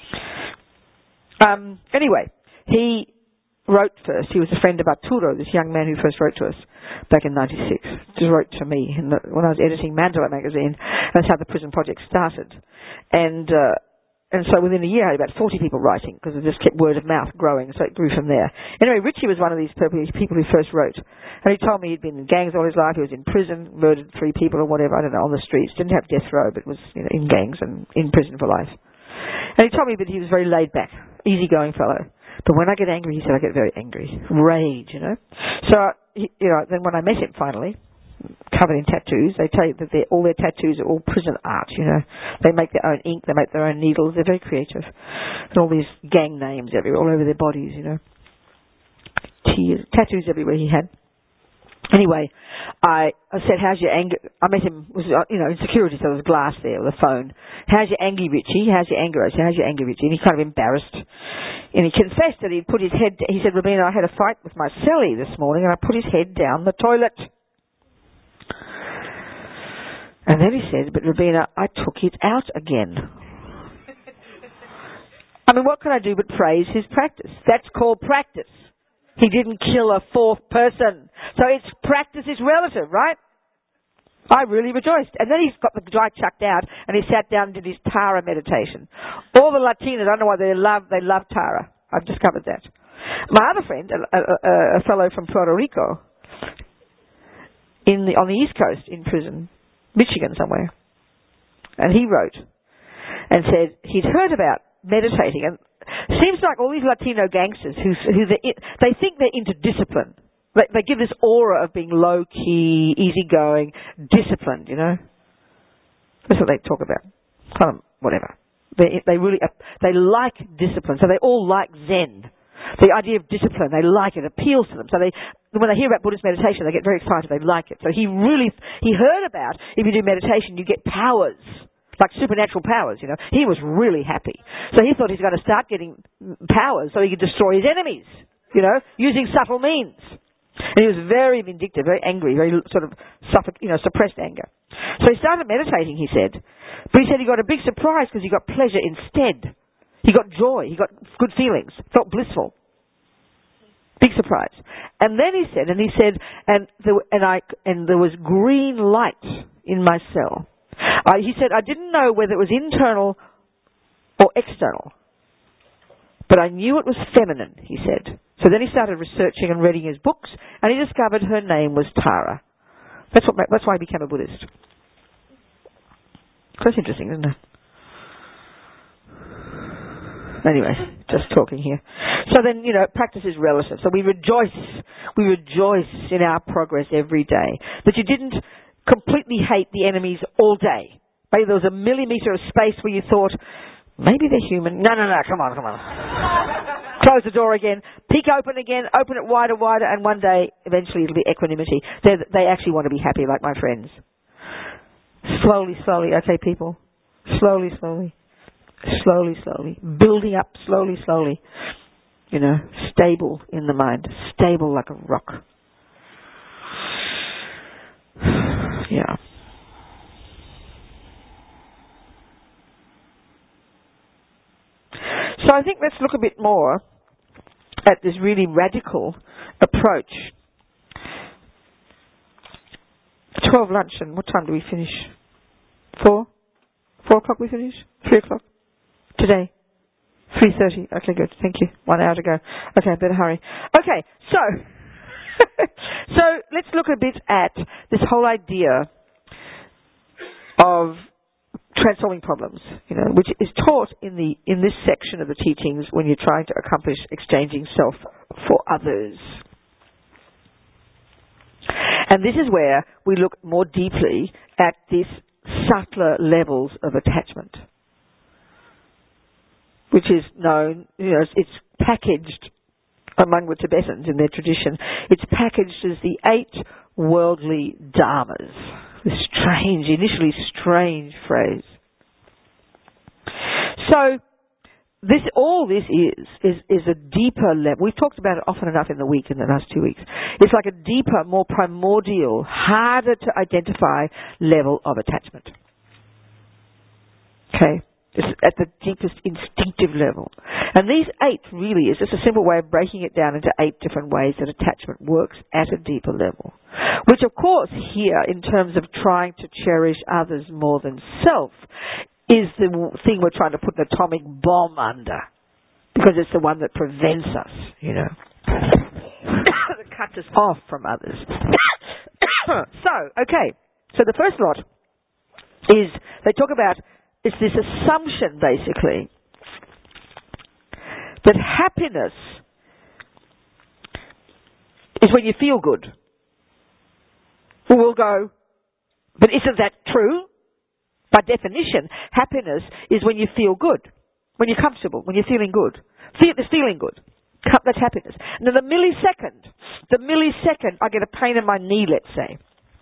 B: Um, anyway, he wrote first. He was a friend of Arturo, this young man who first wrote to us back in ninety-six. Just wrote to me in the, when I was editing Mandala magazine. That's how the prison project started. And uh, and so within a year I had about forty people writing because it just kept word of mouth growing, so it grew from there. Anyway, Richie was one of these people who first wrote, and he told me he'd been in gangs all his life, he was in prison, murdered three people or whatever, I don't know, on the streets, didn't have death row, but was, you know, in gangs and in prison for life. And he told me that he was a very laid back, easygoing fellow. But when I get angry, he said, I get very angry. Rage, you know. So, you know, then when I met him finally, covered in tattoos, they tell you that all their tattoos are all prison art, you know. They make their own ink, they make their own needles, they're very creative. And all these gang names everywhere, all over their bodies, you know. Tears, tattoos everywhere he had. Anyway, I, I said, how's your anger? I met him, was you know, in security, so there was glass there with a phone. How's your anger, Richie? How's your anger? I said, how's your anger, Richie? And he kind of embarrassed. And he confessed that he'd put his head, he said, Robina, I had a fight with my cellie this morning and I put his head down the toilet. And then he said, but Robina, I took it out again. I mean, what can I do but praise his practice? That's called practice. He didn't kill a fourth person. So it's practice is relative, right? I really rejoiced. And then he's got the guy chucked out and he sat down and did his Tara meditation. All the Latinos, I don't know why they love, they love Tara. I've discovered that. My other friend, a, a, a fellow from Puerto Rico, in the, on the East Coast in prison, Michigan somewhere, and he wrote and said he'd heard about meditating, and seems like all these Latino gangsters who, who they, they think they're into discipline. They, they give this aura of being low-key, easygoing, disciplined, you know. That's what they talk about. Kind of whatever. They, they really, they like discipline, so they all like Zen. The idea of discipline, they like it, appeals to them. So they, when they hear about Buddhist meditation, they get very excited, they like it. So he really, he heard about, if you do meditation, you get powers. Like supernatural powers, you know. He was really happy. So he thought he's going to start getting powers so he could destroy his enemies, you know, using subtle means. And he was very vindictive, very angry, very sort of suffoc- you know, suppressed anger. So he started meditating, he said. But he said he got a big surprise because he got pleasure instead. He got joy. He got good feelings. Felt blissful. Big surprise. And then he said, and he said, and there, and I, and there was green light in my cell. Uh, he said, I didn't know whether it was internal or external, but I knew it was feminine, he said. So then he started researching and reading his books, and he discovered her name was Tara. That's what. That's why he became a Buddhist. That's interesting, isn't it? Anyway, just talking here. So then, you know, practice is relative. So we rejoice. We rejoice in our progress every day. That you didn't completely hate the enemies all day. Maybe there was a millimetre of space where you thought, maybe they're human. No, no, no, come on, come on. Close the door again. Peek open again, open it wider, wider, and one day, eventually it'll be equanimity. They're, they actually want to be happy like my friends. Slowly, slowly, okay, people. Slowly, slowly. Slowly, slowly. Building up slowly, slowly. You know, stable in the mind. Stable like a rock. Yeah. So I think let's look a bit more at this really radical approach. Twelve lunch, and what time do we finish? Four? Four o'clock we finish? Three o'clock? Today? Three thirty. Okay, good. Thank you. One hour to go. Okay, I better hurry. Okay, so so let's look a bit at this whole idea of transforming problems, you know, which is taught in the in this section of the teachings when you're trying to accomplish exchanging self for others. And this is where we look more deeply at these subtler levels of attachment, which is known, you know, it's packaged among the Tibetans in their tradition. It's packaged as the eight worldly dharmas. This strange, initially strange phrase. So, this, all this is, is, is a deeper level. We've talked about it often enough in the week, in the last two weeks. It's like a deeper, more primordial, harder to identify level of attachment. Okay? It's at the deepest instinctive level. And these eight really is just a simple way of breaking it down into eight different ways that attachment works at a deeper level. Which, of course, here, in terms of trying to cherish others more than self, is the thing we're trying to put an atomic bomb under, because it's the one that prevents us, you know, that cuts us off from others. So, okay, so the first lot is, they talk about, it's this assumption, basically, that happiness is when you feel good. Well, we'll go, but isn't that true? By definition, happiness is when you feel good, when you're comfortable, when you're feeling good. Feel, feeling good. That's happiness. And in the millisecond, the millisecond I get a pain in my knee, let's say,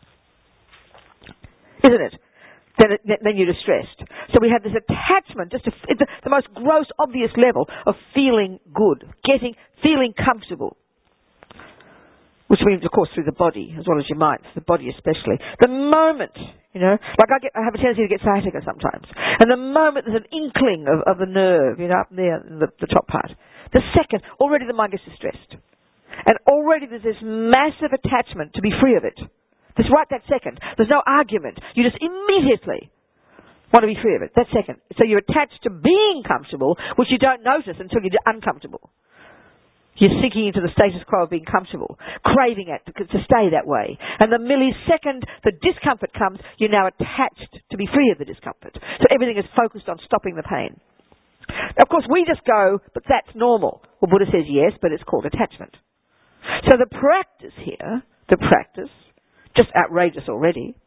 B: isn't it? Then, it, then you're distressed. So we have this attachment, just to, it's the, the most gross, obvious level of feeling good, getting, feeling comfortable. Which means, of course, through the body as well as your mind, the body especially. The moment, you know, like I get, I have a tendency to get sciatica sometimes, and the moment there's an inkling of, of the nerve, you know, up there in the, the top part, the second, already the mind gets distressed, and already there's this massive attachment to be free of it. Just right that second. There's no argument. You just immediately want to be free of it. That second. So you're attached to being comfortable, which you don't notice until you're uncomfortable. You're sinking into the status quo of being comfortable, craving it to, to stay that way. And the millisecond the discomfort comes, you're now attached to be free of the discomfort. So everything is focused on stopping the pain. Now, of course, we just go, but that's normal. Well, Buddha says yes, but it's called attachment. So the practice here, the practice, just outrageous already,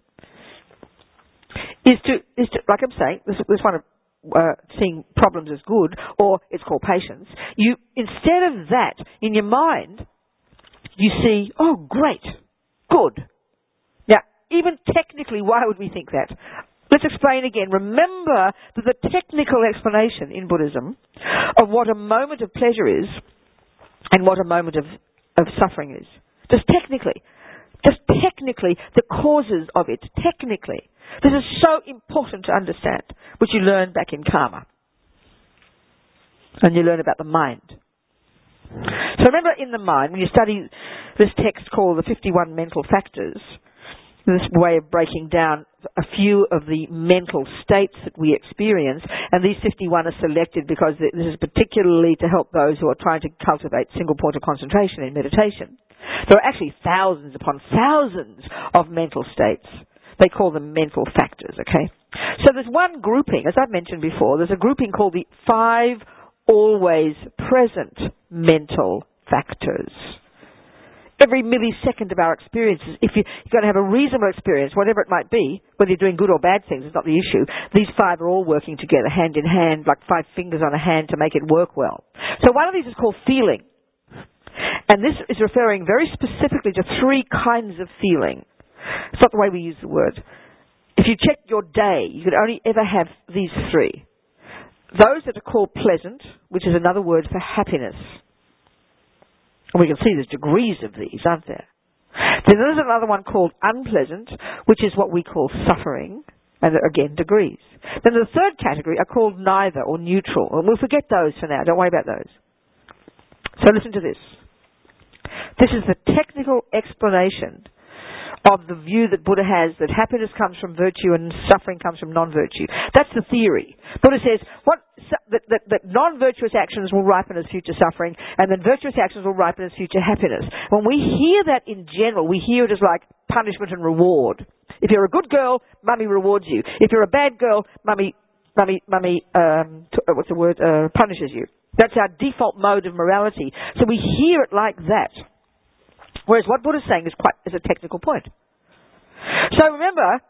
B: is to, is to like I'm saying, this, this one of Uh, seeing problems as good, or it's called patience. You, instead of that, in your mind, you see, oh, great, good. Now, even technically, why would we think that? Let's explain again. Remember that the technical explanation in Buddhism of what a moment of pleasure is and what a moment of, of suffering is. Just technically. Just technically, the causes of it. Technically. This is so important to understand, which you learn back in karma. And you learn about the mind. So remember, in the mind, when you study this text called the fifty-one Mental Factors, this way of breaking down a few of the mental states that we experience, and these fifty-one are selected because this is particularly to help those who are trying to cultivate single point of concentration in meditation. There are actually thousands upon thousands of mental states. They call them mental factors, okay? So there's one grouping, as I've mentioned before, there's a grouping called the five always present mental factors. Every millisecond of our experiences, if you, you're going to have a reasonable experience, whatever it might be, whether you're doing good or bad things, it's not the issue. These five are all working together, hand in hand, like five fingers on a hand to make it work well. So one of these is called feeling. And this is referring very specifically to three kinds of feeling. It's not the way we use the word. If you check your day, you could only ever have these three. Those that are called pleasant, which is another word for happiness. And we can see there's degrees of these, aren't there? Then there's another one called unpleasant, which is what we call suffering, and again, degrees. Then the third category are called neither or neutral. And we'll forget those for now. Don't worry about those. So listen to this. This is the technical explanation of the view that Buddha has, that happiness comes from virtue and suffering comes from non-virtue. That's the theory. Buddha says what, that, that, that non-virtuous actions will ripen as future suffering, and then virtuous actions will ripen as future happiness. When we hear that in general, we hear it as like punishment and reward. If you're a good girl, mummy rewards you. If you're a bad girl, mummy, mummy, mummy, um, t- what's the word, uh, punishes you. That's our default mode of morality. So we hear it like that. Whereas what Buddha's saying is quite is a technical point. So remember,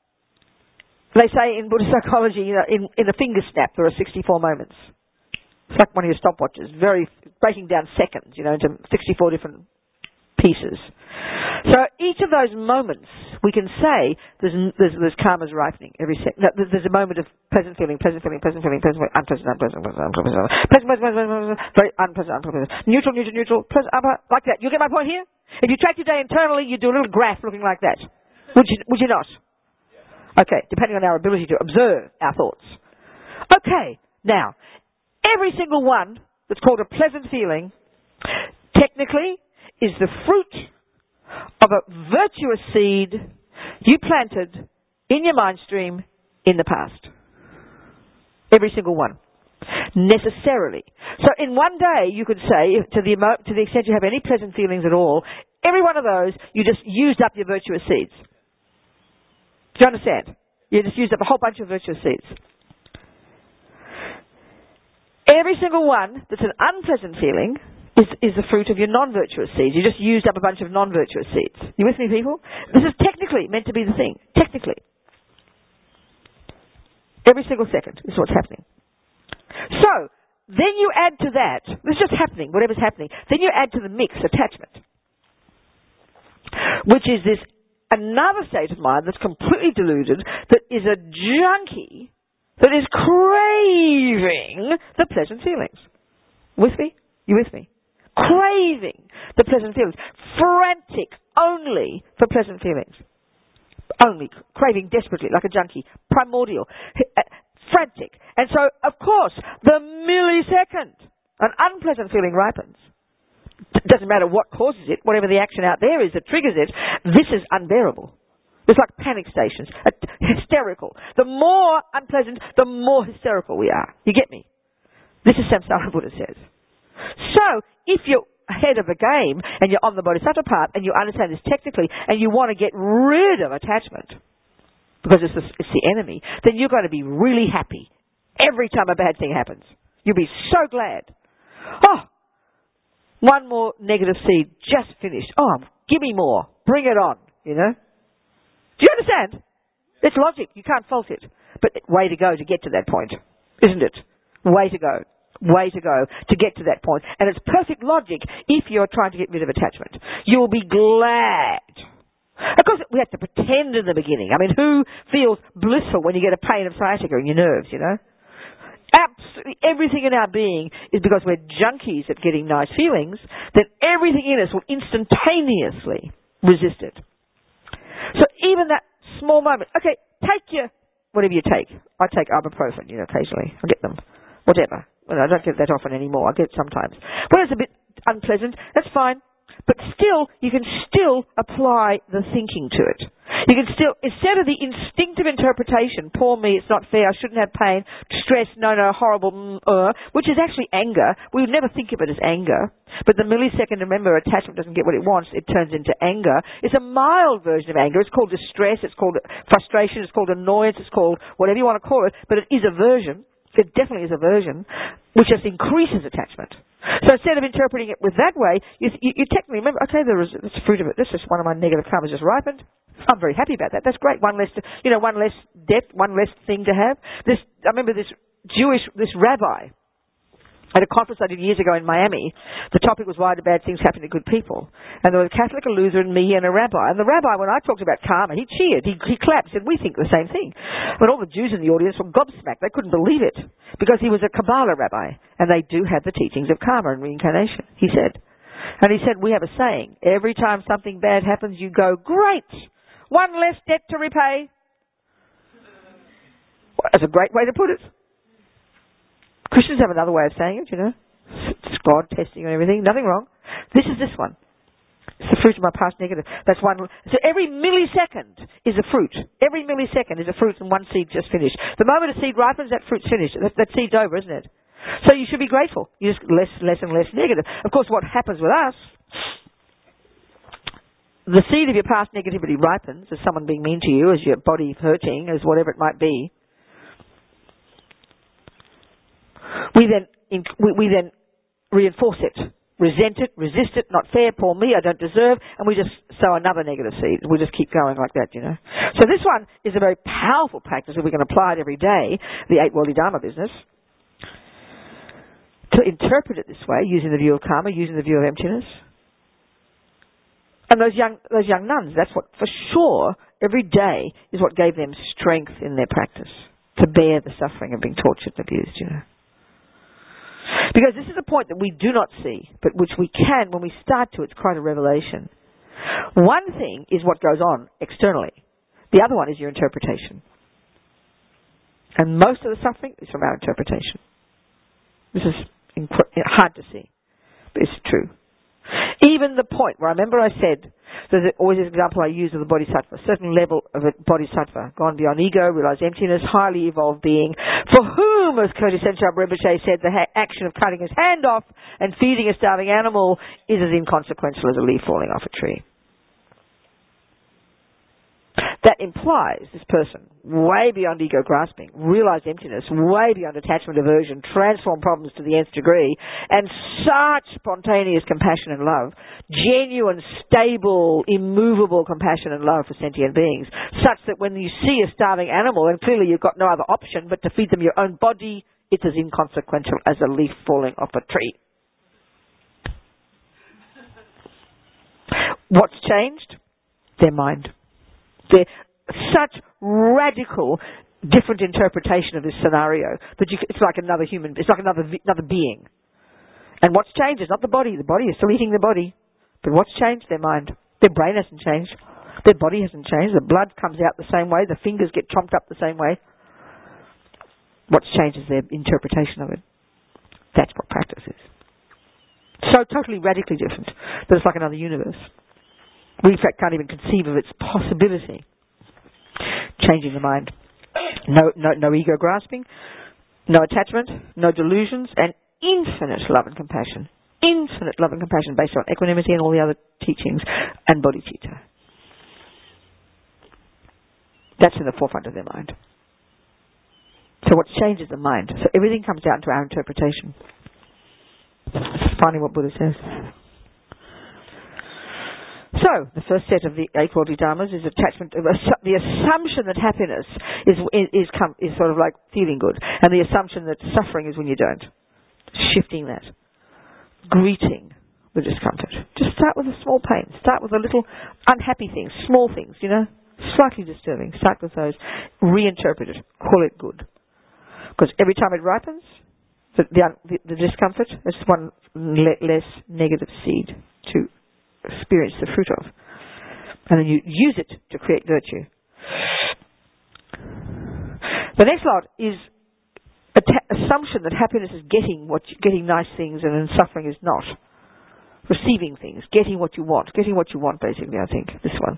B: they say in Buddhist psychology, you know, in, in a finger snap there are sixty-four moments. It's like one of your stopwatches, very breaking down seconds, you know, into sixty-four different pieces. So each of those moments, we can say there's there's, there's karma's ripening every second. No, there's a moment of pleasant feeling, pleasant feeling, pleasant feeling, pleasant feeling, unpleasant, unpleasant, unpleasant, unpleasant, pleasant, pleasant, pleasant, very unpleasant, unpleasant, neutral, neutral, neutral, pleasant, unpleasant, like that. You get my point here? If you track your day internally, you do a little graph looking like that. Would you? Would you not? Okay, depending on our ability to observe our thoughts. Okay, now every single one that's called a pleasant feeling, technically, is the fruit of a virtuous seed you planted in your mind stream in the past. Every single one. Necessarily. So in one day, you could say, to the, emo- to the extent you have any pleasant feelings at all, every one of those, you just used up your virtuous seeds. Do you understand? You just used up a whole bunch of virtuous seeds. Every single one that's an unpleasant feeling is, is the fruit of your non-virtuous seeds. You just used up a bunch of non-virtuous seeds. You with me, people? This is technically meant to be the thing. Technically. Every single second is what's happening. So, then you add to that, this is just happening, whatever's happening, then you add to the mix attachment, which is this another state of mind that's completely deluded, that is a junkie, that is craving the pleasant feelings. With me? You with me? Craving the pleasant feelings. Frantic only for pleasant feelings. Only. Craving desperately, like a junkie. Primordial. Frantic. And so, of course, the millisecond an unpleasant feeling ripens. It doesn't matter what causes it, whatever the action out there is that triggers it, this is unbearable. It's like panic stations. Hysterical. The more unpleasant, the more hysterical we are. You get me? This is Samsara Buddha says. So, if you're ahead of the game and you're on the Bodhisattva path and you understand this technically and you want to get rid of attachment, because it's the, it's the enemy, then you're going to be really happy every time a bad thing happens. You'll be so glad. Oh, one more negative seed just finished. Oh, give me more. Bring it on, you know. Do you understand? It's logic. You can't fault it. But way to go to get to that point, isn't it? Way to go. Way to go to get to that point. And it's perfect logic if you're trying to get rid of attachment. You will be glad. Of course, we have to pretend in the beginning. I mean, who feels blissful when you get a pain of sciatica in your nerves, you know? Absolutely everything in our being is because we're junkies at getting nice feelings, that everything in us will instantaneously resist it. So even that small moment, okay, take your, whatever you take. I take ibuprofen, you know, occasionally. I get them. Whatever. Well, I don't get that often anymore. I get it sometimes. Well, it's a bit unpleasant. That's fine. But still, you can still apply the thinking to it. You can still, instead of the instinctive interpretation, poor me, it's not fair, I shouldn't have pain, stress, no, no, horrible, mm, uh, which is actually anger. We would never think of it as anger. But the millisecond, remember, attachment doesn't get what it wants, it turns into anger. It's a mild version of anger. It's called distress, it's called frustration, it's called annoyance, it's called whatever you want to call it, but it is aversion. It definitely is aversion, which just increases attachment. So instead of interpreting it with that way, you, you, you technically remember, okay, there is this fruit of it. This is one of my negative karmas just ripened. I'm very happy about that. That's great. One less, you know, one less debt, one less thing to have. This, I remember this Jewish, this rabbi at a conference I did years ago in Miami. The topic was why do bad things happen to good people? And there was a Catholic, a Lutheran, me, and a rabbi. And the rabbi, when I talked about karma, he cheered, he, he clapped, said, we think the same thing. But all the Jews in the audience were gobsmacked. They couldn't believe it because he was a Kabbalah rabbi, and they do have the teachings of karma and reincarnation, he said. And he said, we have a saying, every time something bad happens, you go, great, one less debt to repay. Well, that's a great way to put it. Christians have another way of saying it, you know. It's God testing and everything. Nothing wrong. This is this one. It's the fruit of my past negative. That's one. So every millisecond is a fruit. Every millisecond is a fruit and one seed just finished. The moment a seed ripens, that fruit's finished. That, that seed's over, isn't it? So you should be grateful. You just less, less and less negative. Of course, what happens with us, the seed of your past negativity ripens as someone being mean to you, as your body hurting, as whatever it might be. We then we, we then reinforce it, resent it, resist it, not fair, poor me, I don't deserve, and we just sow another negative seed. We just keep going like that, you know. So this one is a very powerful practice if we can apply it every day, the eight-worldly Dharma business, to interpret it this way, using the view of karma, using the view of emptiness. And those young those young nuns, that's what, for sure, every day is what gave them strength in their practice to bear the suffering of being tortured and abused, you know. Because this is a point that we do not see, but which we can when we start to. It's quite a revelation. One thing is what goes on externally. The other one is your interpretation. And most of the suffering is from our interpretation. This is inc- hard to see, but it's true. Even the point where I remember I said there's always an example I use of the bodhisattva, a certain level of a bodhisattva, gone beyond ego, realized emptiness, highly evolved being, for whom, as Koti Senchab Rinpoche said, the ha- action of cutting his hand off and feeding a starving animal is as inconsequential as a leaf falling off a tree. That implies this person, way beyond ego grasping, realized emptiness, way beyond attachment aversion, transformed problems to the nth degree, and such spontaneous compassion and love, genuine, stable, immovable compassion and love for sentient beings, such that when you see a starving animal, and clearly you've got no other option but to feed them your own body, it's as inconsequential as a leaf falling off a tree. What's changed? Their mind. There's such radical, different interpretation of this scenario that you, it's like another human, it's like another another being. And what's changed is not the body. The body is still eating the body. But what's changed? Their mind. Their brain hasn't changed. Their body hasn't changed. The blood comes out the same way. The fingers get chomped up the same way. What's changed is their interpretation of it. That's what practice is. So totally radically different that it's like another universe. We, in fact, can't even conceive of its possibility. Changing the mind. No, no, no ego grasping, no attachment, no delusions, and infinite love and compassion. Infinite love and compassion based on equanimity and all the other teachings and bodhicitta. That's in the forefront of their mind. So what changes the mind? So everything comes down to our interpretation. It's funny what Buddha says. So, the first set of the eight quality dharmas is attachment, the assumption that happiness is is, come, is sort of like feeling good, and the assumption that suffering is when you don't. Shifting that. Greeting the discomfort. Just start with a small pain. Start with a little unhappy things, small things, you know, slightly disturbing. Start with those. Reinterpret it. Call it good. Because every time it ripens, the, the, the discomfort is one le- less negative seed to experience the fruit of. And then you use it to create virtue. The next lot is att- assumption that happiness is getting what you, getting nice things and then suffering is not. Receiving things, getting what you want. Getting what you want, basically, I think, this one.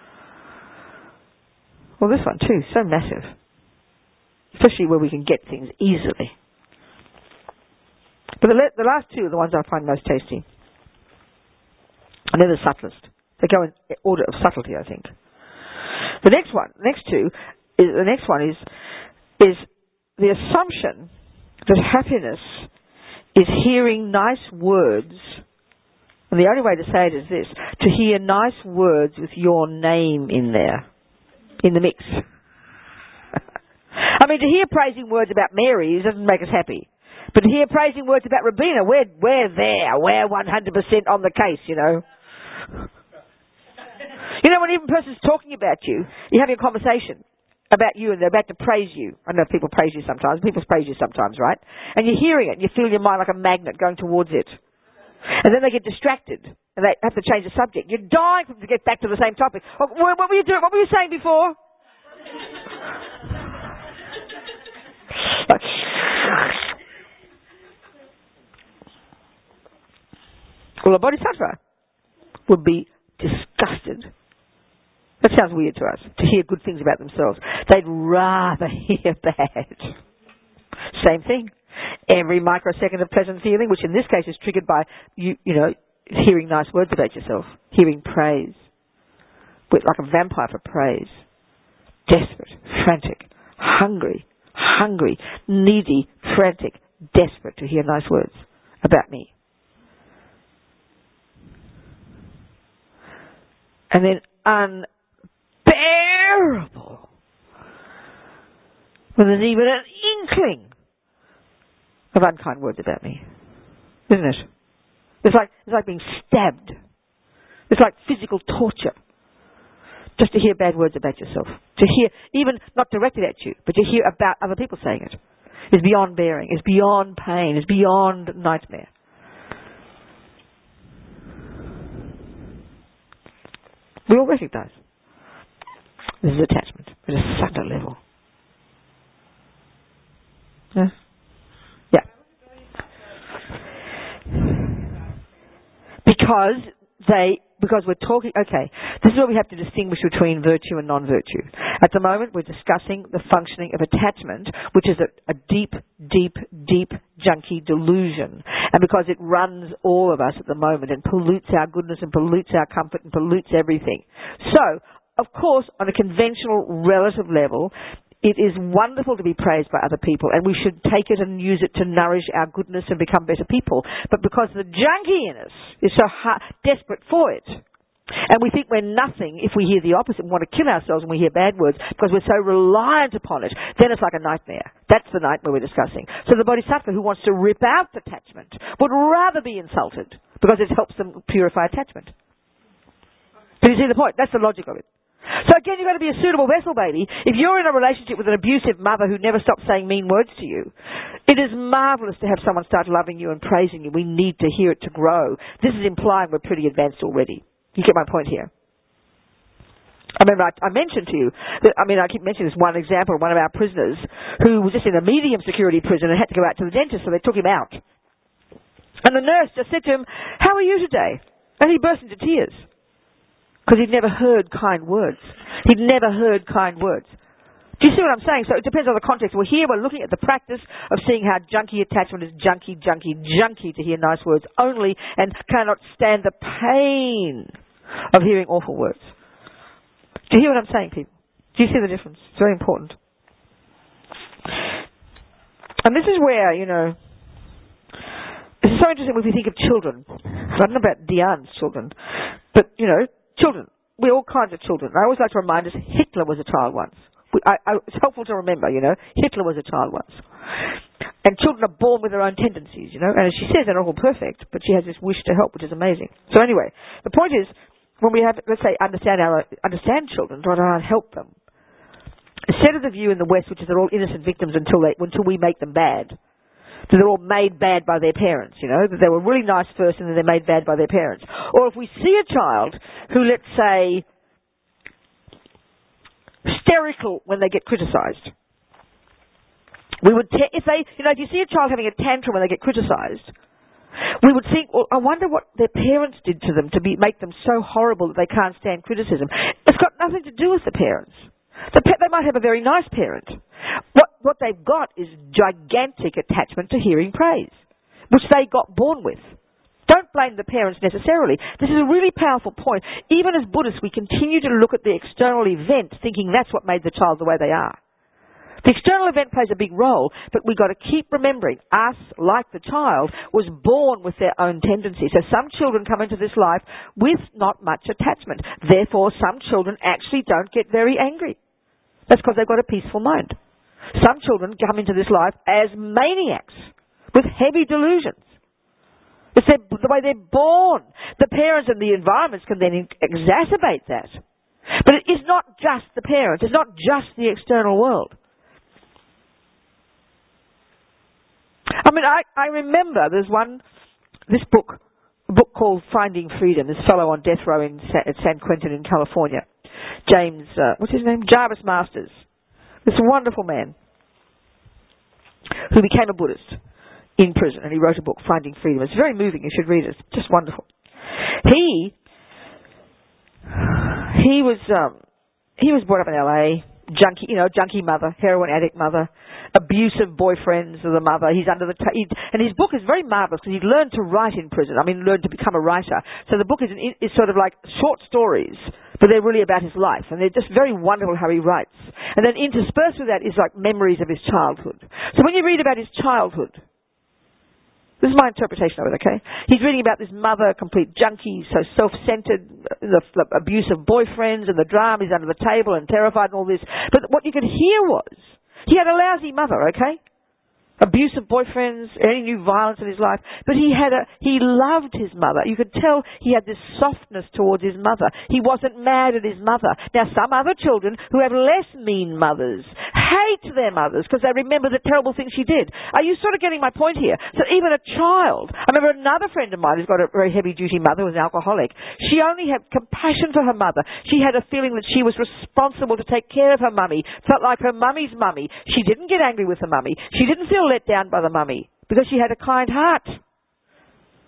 B: Well, this one too, so massive. Especially where we can get things easily. But the, le- the last two are the ones I find most tasty. And they're the subtlest. They go in order of subtlety, I think. The next one, next two, is, the next one is is the assumption that happiness is hearing nice words. And the only way to say it is this: to hear nice words with your name in there, in the mix. I mean, to hear praising words about Mary doesn't make us happy. But to hear praising words about Robina, we're, we're there. We're one hundred percent on the case, you know. You know, when even a person's talking about you, you're having a conversation about you and they're about to praise you. I know people praise you sometimes. People praise you sometimes, right? And you're hearing it and you feel your mind like a magnet going towards it. And then they get distracted and they have to change the subject. You're dying to get back to the same topic. What were you doing? What were you saying before? Well, a bodhisattva would be disgusted. That sounds weird to us, to hear good things about themselves. They'd rather hear bad. Same thing. Every microsecond of pleasant feeling, which in this case is triggered by, you, you know, hearing nice words about yourself, hearing praise, with, like a vampire for praise. Desperate, frantic, hungry, hungry, needy, frantic, desperate to hear nice words about me. And then unbearable when there's even an inkling of unkind words about me. Isn't it? It's like, it's like being stabbed. It's like physical torture. Just to hear bad words about yourself. To hear, even not directed at you, but to hear about other people saying it. Is beyond bearing. Is beyond pain. Is beyond nightmare. We all recognize this is attachment at a subtle level. Yeah? Yeah. Because they, because we're talking, okay, this is where we have to distinguish between virtue and non-virtue. At the moment, we're discussing the functioning of attachment, which is a, a deep, deep, deep junky delusion. And because it runs all of us at the moment and pollutes our goodness and pollutes our comfort and pollutes everything. So, of course, on a conventional relative level, it is wonderful to be praised by other people, and we should take it and use it to nourish our goodness and become better people. But because the junkie in us is so hard, desperate for it, and we think we're nothing if we hear the opposite and want to kill ourselves when we hear bad words because we're so reliant upon it, then it's like a nightmare. That's the nightmare we're discussing. So the bodhisattva who wants to rip out attachment would rather be insulted because it helps them purify attachment. Do you see the point? That's the logic of it. So again, you've got to be a suitable vessel, baby. If you're in a relationship with an abusive mother who never stops saying mean words to you, it is marvellous to have someone start loving you and praising you. We need to hear it to grow. This is implying we're pretty advanced already. You get my point here? I remember I, I mentioned to you, that, I mean, I keep mentioning this one example of one of our prisoners who was just in a medium security prison and had to go out to the dentist, so they took him out. And the nurse just said to him, "How are you today?" And he burst into tears. Because he'd never heard kind words. He'd never heard kind words. Do you see what I'm saying? So it depends on the context. Well, here we're looking at the practice of seeing how junky attachment is junky, junky, junky to hear nice words only and cannot stand the pain of hearing awful words. Do you hear what I'm saying, people? Do you see the difference? It's very important. And this is where, you know, this is so interesting when we think of children. I don't know about Diane's children, but, you know, children. We're all kinds of children. I always like to remind us Hitler was a child once. We, I, I, it's helpful to remember, you know, Hitler was a child once. And children are born with their own tendencies, you know. And as she says, they're not all perfect, but she has this wish to help, which is amazing. So anyway, the point is, when we have, let's say, understand our understand children, try to help them. Instead of the view in the West, which is they're all innocent victims until they, until we make them bad. So they're all made bad by their parents, you know, that they were really nice first and then they're made bad by their parents. Or if we see a child who, let's say, hysterical when they get criticised, we would, te- if they, you know, if you see a child having a tantrum when they get criticised, we would think, well, I wonder what their parents did to them to be, make them so horrible that they can't stand criticism. It's got nothing to do with the parents. The pe- they might have a very nice parent. What what they've got is gigantic attachment to hearing praise, which they got born with. Don't blame the parents necessarily. This is a really powerful point. Even as Buddhists, we continue to look at the external event thinking that's what made the child the way they are. The external event plays a big role, but we've got to keep remembering, us, like the child, was born with their own tendencies. So some children come into this life with not much attachment. Therefore, some children actually don't get very angry. That's because they've got a peaceful mind. Some children come into this life as maniacs with heavy delusions. It's their, the way they're born. The parents and the environments can then exacerbate that. But it is not just the parents. It's not just the external world. I mean, I, I remember there's one, this book, a book called Finding Freedom, this fellow on death row in San, at San Quentin in California. James, uh, what's his name? Jarvis Masters. This wonderful man who became a Buddhist in prison, and he wrote a book, Finding Freedom. It's very moving. You should read it. It's just wonderful. He he was um, he was brought up in L A, junkie, you know, junkie mother, heroin addict mother, abusive boyfriends of the mother. He's under the t- he, and his book is very marvelous because he learned to write in prison. I mean, learned to become a writer. So the book is an, is sort of like short stories, but they're really about his life, and they're just very wonderful how he writes. And then interspersed with that is like memories of his childhood. So when you read about his childhood, this is my interpretation of it, okay? He's reading about this mother, complete junkie, so self-centered, the, the abuse of boyfriends and the drama, he's under the table and terrified and all this. But what you could hear was, he had a lousy mother, okay? Abusive boyfriends, any new violence in his life. But he had a, he loved his mother. You could tell he had this softness towards his mother. He wasn't mad at his mother. Now some other children who have less mean mothers hate their mothers because they remember the terrible things she did. Are you sort of getting my point here? So even a child, I remember another friend of mine who's got a very heavy duty mother who was an alcoholic. She only had compassion for her mother. She had a feeling that she was responsible to take care of her mummy, felt like her mummy's mummy. She didn't get angry with her mummy. She didn't feel let down by the mummy because she had a kind heart.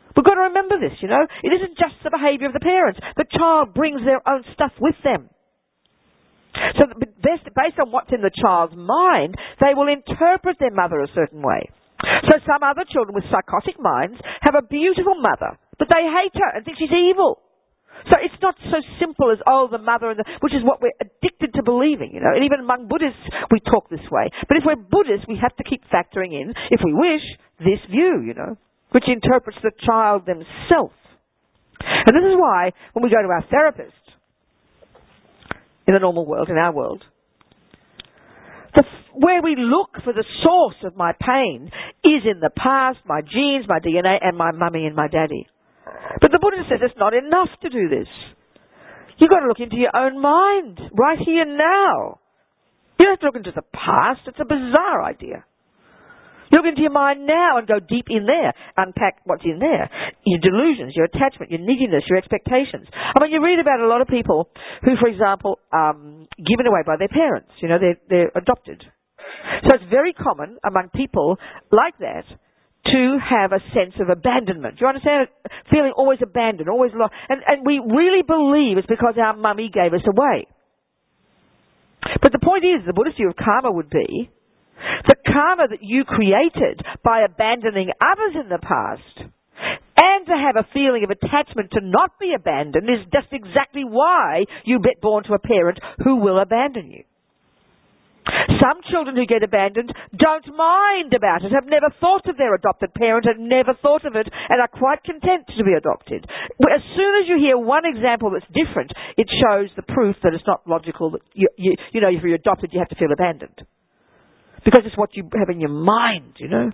B: We've got to remember this, you know. It isn't just the behaviour of the parents. The child brings their own stuff with them. So based on what's in the child's mind, they will interpret their mother a certain way. So some other children with psychotic minds have a beautiful mother, but they hate her and think she's evil. So it's not so simple as, oh, the mother, and the, which is what we're addicted to believing, you know. And even among Buddhists, we talk this way. But if we're Buddhists, we have to keep factoring in, if we wish, this view, you know, which interprets the child themselves. And this is why, when we go to our therapist, in the normal world, in our world, the, where we look for the source of my pain is in the past, my genes, my D N A, and my mummy and my daddy. But the Buddha says it's not enough to do this. You've got to look into your own mind, right here now. You don't have to look into the past. It's a bizarre idea. You look into your mind now and go deep in there, unpack what's in there. Your delusions, your attachment, your neediness, your expectations. I mean, you read about a lot of people who, for example, um, given away by their parents. You know, they're, they're adopted. So it's very common among people like that to have a sense of abandonment. Do you understand? Feeling always abandoned, always lost. And, and we really believe it's because our mummy gave us away. But the point is, the Buddhist view of karma would be the karma that you created by abandoning others in the past, and to have a feeling of attachment to not be abandoned, is just exactly why you get born to a parent who will abandon you. Some children who get abandoned don't mind about it, have never thought of their adopted parent, have never thought of it, and are quite content to be adopted. As soon as you hear one example that's different, it shows the proof that it's not logical that, you, you, you know, if you're adopted, you have to feel abandoned. Because it's what you have in your mind, you know.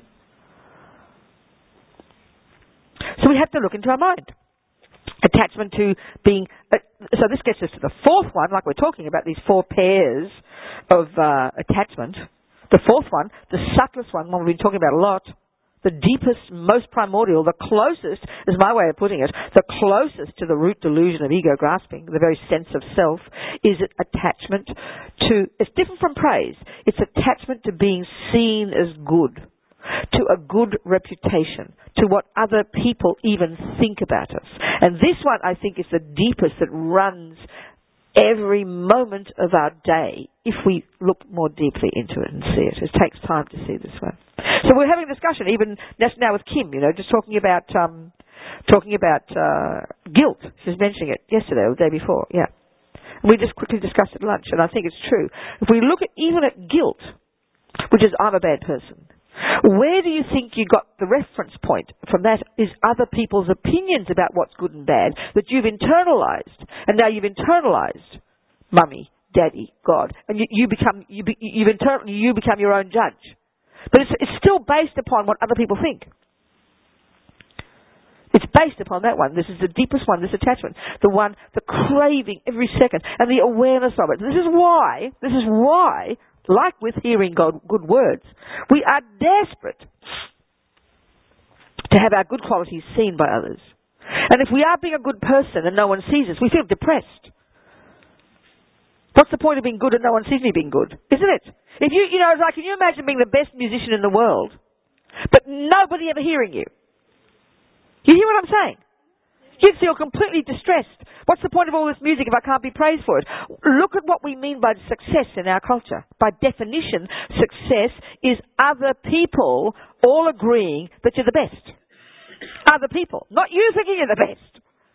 B: So we have to look into our mind. Attachment to being... Uh, so this gets us to the fourth one, like we're talking about, these four pairs of uh, attachment. The fourth one, the subtlest one, one we've been talking about a lot, the deepest, most primordial, the closest, is my way of putting it, the closest to the root delusion of ego grasping, the very sense of self, is attachment to, it's different from praise, it's attachment to being seen as good, to a good reputation, to what other people even think about us. And this one, I think, is the deepest that runs every moment of our day if we look more deeply into it and see it. It takes time to see this one. So we're having a discussion, even just now with Kim, you know, just talking about um, talking about uh, guilt. She was mentioning it yesterday or the day before, yeah. And we just quickly discussed at lunch, and I think it's true. If we look at even at guilt, which is I'm a bad person, where do you think you got the reference point from that is other people's opinions about what's good and bad that you've internalized. And now you've internalized mummy, daddy, God. And you, you become, you, be, you've inter- you become your own judge. But it's, it's still based upon what other people think. It's based upon that one. This is the deepest one, this attachment. The one, the craving every second and the awareness of it. This is why, this is why, like with hearing God, good words, we are desperate to have our good qualities seen by others. And if we are being a good person and no one sees us, we feel depressed. What's the point of being good and no one sees me being good? Isn't it? If you, you know, it's like, can you imagine being the best musician in the world, but nobody ever hearing you? You hear what I'm saying? You'd feel completely distressed. What's the point of all this music if I can't be praised for it? Look at what we mean by success in our culture. By definition, success is other people all agreeing that you're the best. Other people. Not you thinking you're the best.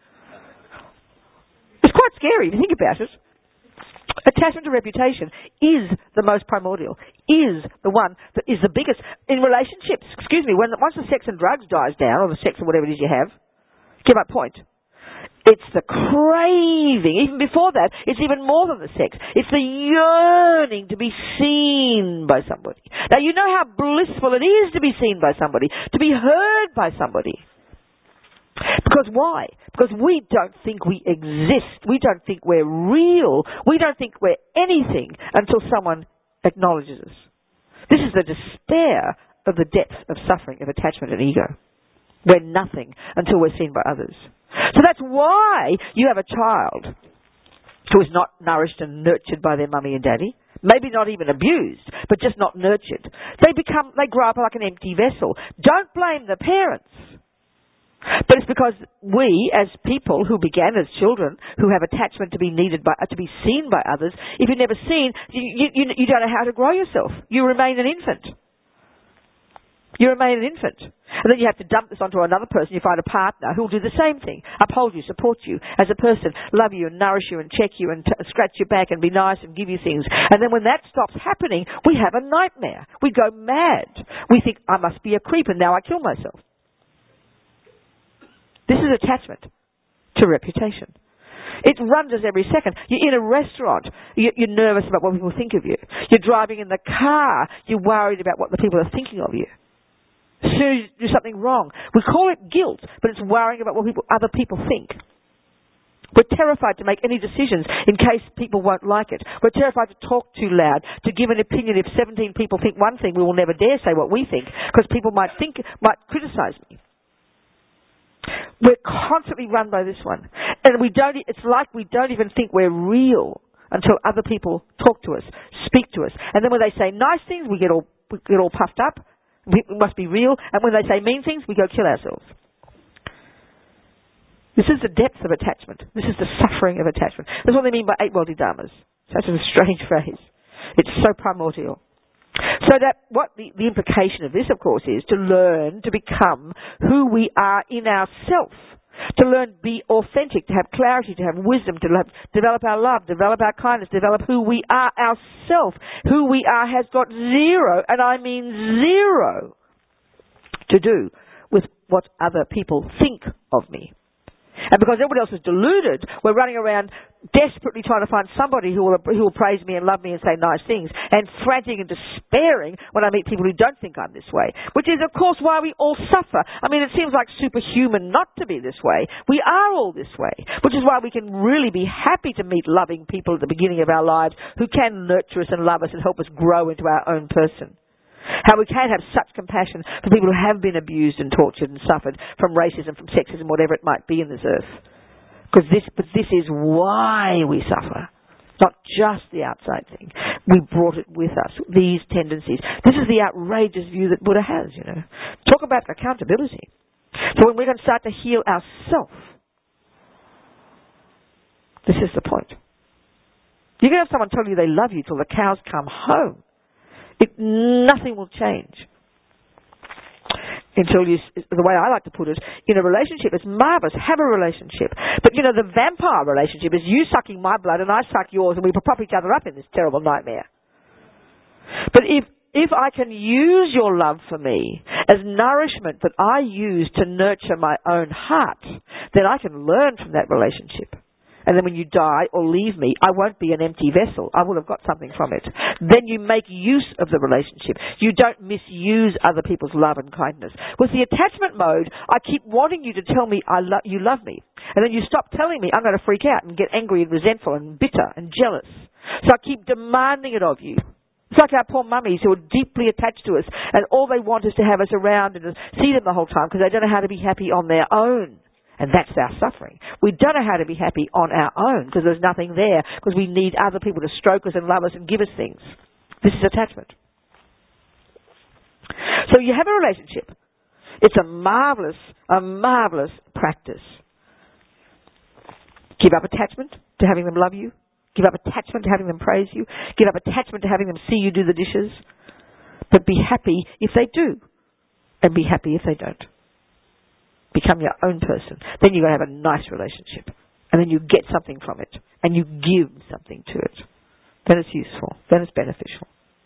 B: It's quite scary if you think about it. Attachment to reputation is the most primordial, is the one that is the biggest. In relationships, excuse me, when once the sex and drugs dies down, or the sex or whatever it is you have, get my point. It's the craving. Even before that, it's even more than the sex. It's the yearning to be seen by somebody. Now, you know how blissful it is to be seen by somebody, to be heard by somebody. Because why? Because we don't think we exist. We don't think we're real. We don't think we're anything until someone acknowledges us. This is the despair of the depth of suffering of attachment and ego. We're nothing until we're seen by others. So that's why you have a child who is not nourished and nurtured by their mummy and daddy, maybe not even abused, but just not nurtured. They become, they grow up like an empty vessel. Don't blame the parents. But it's because we, as people who began as children, who have attachment to be needed by, to be seen by others, if you've never seen, you, you, you don't know how to grow yourself. You remain an infant. You remain an infant. And then you have to dump this onto another person. You find a partner who will do the same thing. Uphold you, support you as a person, love you and nourish you and check you and t- scratch your back and be nice and give you things. And then when that stops happening, we have a nightmare. We go mad. We think, I must be a creep and now I kill myself. This is attachment to reputation. It runs us every second. You're in a restaurant. You're nervous about what people think of you. You're driving in the car. You're worried about what the people are thinking of you. As soon as you do something wrong, we call it guilt, but it's worrying about what people, other people think. We're terrified to make any decisions in case people won't like it. We're terrified to talk too loud, to give an opinion. If seventeen people think one thing, we will never dare say what we think because people might think, might criticize me. We're constantly run by this one. And we don't, it's like we don't even think we're real until other people talk to us, speak to us. And then when they say nice things, we get all, we get all puffed up. We must be real. And when they say mean things, we go kill ourselves. This is the depth of attachment. This is the suffering of attachment. That's what they mean by eight worldly dharmas. Such a strange phrase. It's so primordial. So that what the, the implication of this, of course, is to learn to become who we are in ourselves. To learn to be authentic, to have clarity, to have wisdom, to have, develop our love, develop our kindness, develop who we are ourselves. Who we are has got zero, and I mean zero, to do with what other people think of me. And because everybody else is deluded, we're running around desperately trying to find somebody who will, who will praise me and love me and say nice things, and frantic and despairing when I meet people who don't think I'm this way. Which is, of course, why we all suffer. I mean, it seems like superhuman not to be this way. We are all this way. Which is why we can really be happy to meet loving people at the beginning of our lives who can nurture us and love us and help us grow into our own person. How we can have such compassion for people who have been abused and tortured and suffered from racism, from sexism, whatever it might be in this earth. Because this, but this is why we suffer. Not just the outside thing. We brought it with us, these tendencies. This is the outrageous view that Buddha has, you know. Talk about accountability. So when we're going to start to heal ourselves, this is the point. You can have someone tell you they love you till the cows come home. It, nothing will change until you, the way I like to put it, in a relationship, it's marvellous. Have a relationship. But, you know, the vampire relationship is you sucking my blood and I suck yours and we prop each other up in this terrible nightmare. But if, if I can use your love for me as nourishment that I use to nurture my own heart, then I can learn from that relationship. And then when you die or leave me, I won't be an empty vessel. I will have got something from it. Then you make use of the relationship. You don't misuse other people's love and kindness. With the attachment mode, I keep wanting you to tell me I lo- you love me. And then you stop telling me, I'm going to freak out and get angry and resentful and bitter and jealous. So I keep demanding it of you. It's like our poor mummies who are deeply attached to us and all they want is to have us around and to see them the whole time because they don't know how to be happy on their own. And that's our suffering. We don't know how to be happy on our own because there's nothing there because we need other people to stroke us and love us and give us things. This is attachment. So you have a relationship. It's a marvellous, a marvellous practice. Give up attachment to having them love you. Give up attachment to having them praise you. Give up attachment to having them see you do the dishes. But be happy if they do. And be happy if they don't. Become your own person. Then you're going to have a nice relationship. And then you get something from it. And you give something to it. Then it's useful. Then it's beneficial.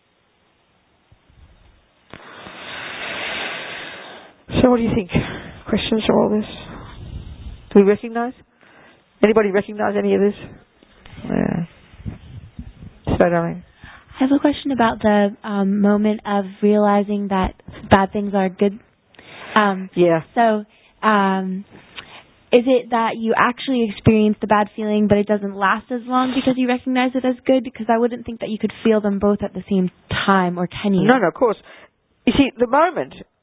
B: So what do you think? Questions for all this? Do we recognise? Anybody recognise any of this? Yeah. So, darling.
F: I have a question about the um, moment of realizing that bad things are good. Um,
B: yeah.
F: So... Um, is it that you actually experience the bad feeling but it doesn't last as long because you recognize it as good? Because I wouldn't think that you could feel them both at the same time, or can you?
B: No, no, of course. You see, the moment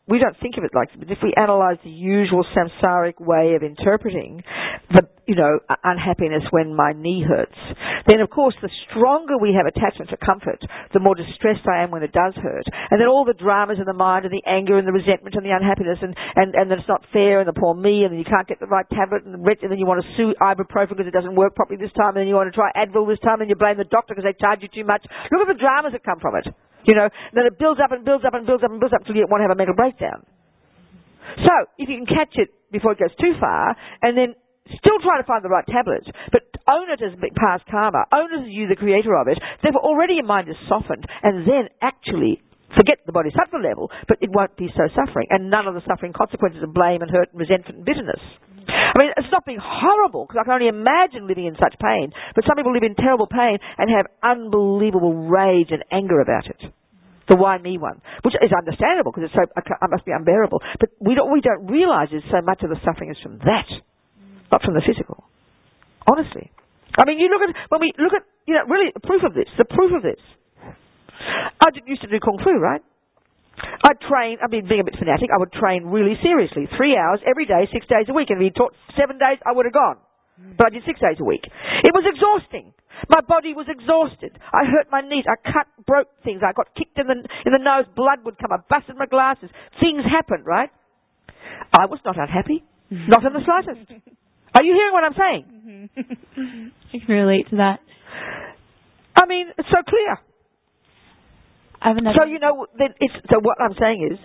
B: we don't think of it like this, but if we analyse the usual samsaric way of interpreting the, you know, unhappiness when my knee hurts, then of course the stronger we have attachment to comfort, the more distressed I am when it does hurt. And then all the dramas in the mind and the anger and the resentment and the unhappiness and, and, and that it's not fair and the poor me and then you can't get the right tablet and, and then you want to sue ibuprofen because it doesn't work properly this time and then you want to try Advil this time and you blame the doctor because they charge you too much. Look at the dramas that come from it. You know, then it builds up and builds up and builds up and builds up until you want to have a mental breakdown. So, if you can catch it before it goes too far, and then still try to find the right tablet, but own it as past karma, own it as you, the creator of it, therefore already your mind is softened, and then actually forget the bodhisattva level, but it won't be so suffering, and none of the suffering consequences of blame and hurt and resentment and bitterness. I mean, it's not being horrible, because I can only imagine living in such pain, but some people live in terrible pain and have unbelievable rage and anger about it. The why me one, which is understandable because it's so, it must be unbearable. But we don't, we don't realise is so much of the suffering is from that, not from the physical. Honestly. I mean, you look at, when we look at, you know, really the proof of this, the proof of this. I did, used to do Kung Fu, right? I'd train, I mean, being a bit fanatic, I would train really seriously. Three hours every day, six days a week. And if he taught seven days, I would have gone. But I did six days a week. It was exhausting. My body was exhausted. I hurt my knees. I cut, broke things. I got kicked in the in the nose. Blood would come. I busted my glasses. Things happened, right? I was not unhappy. Not in the slightest. Are you hearing what I'm saying?
F: Mm-hmm. I can relate to that.
B: I mean, it's so clear.
F: I have another.
B: So you know, then it's, so what I'm saying is,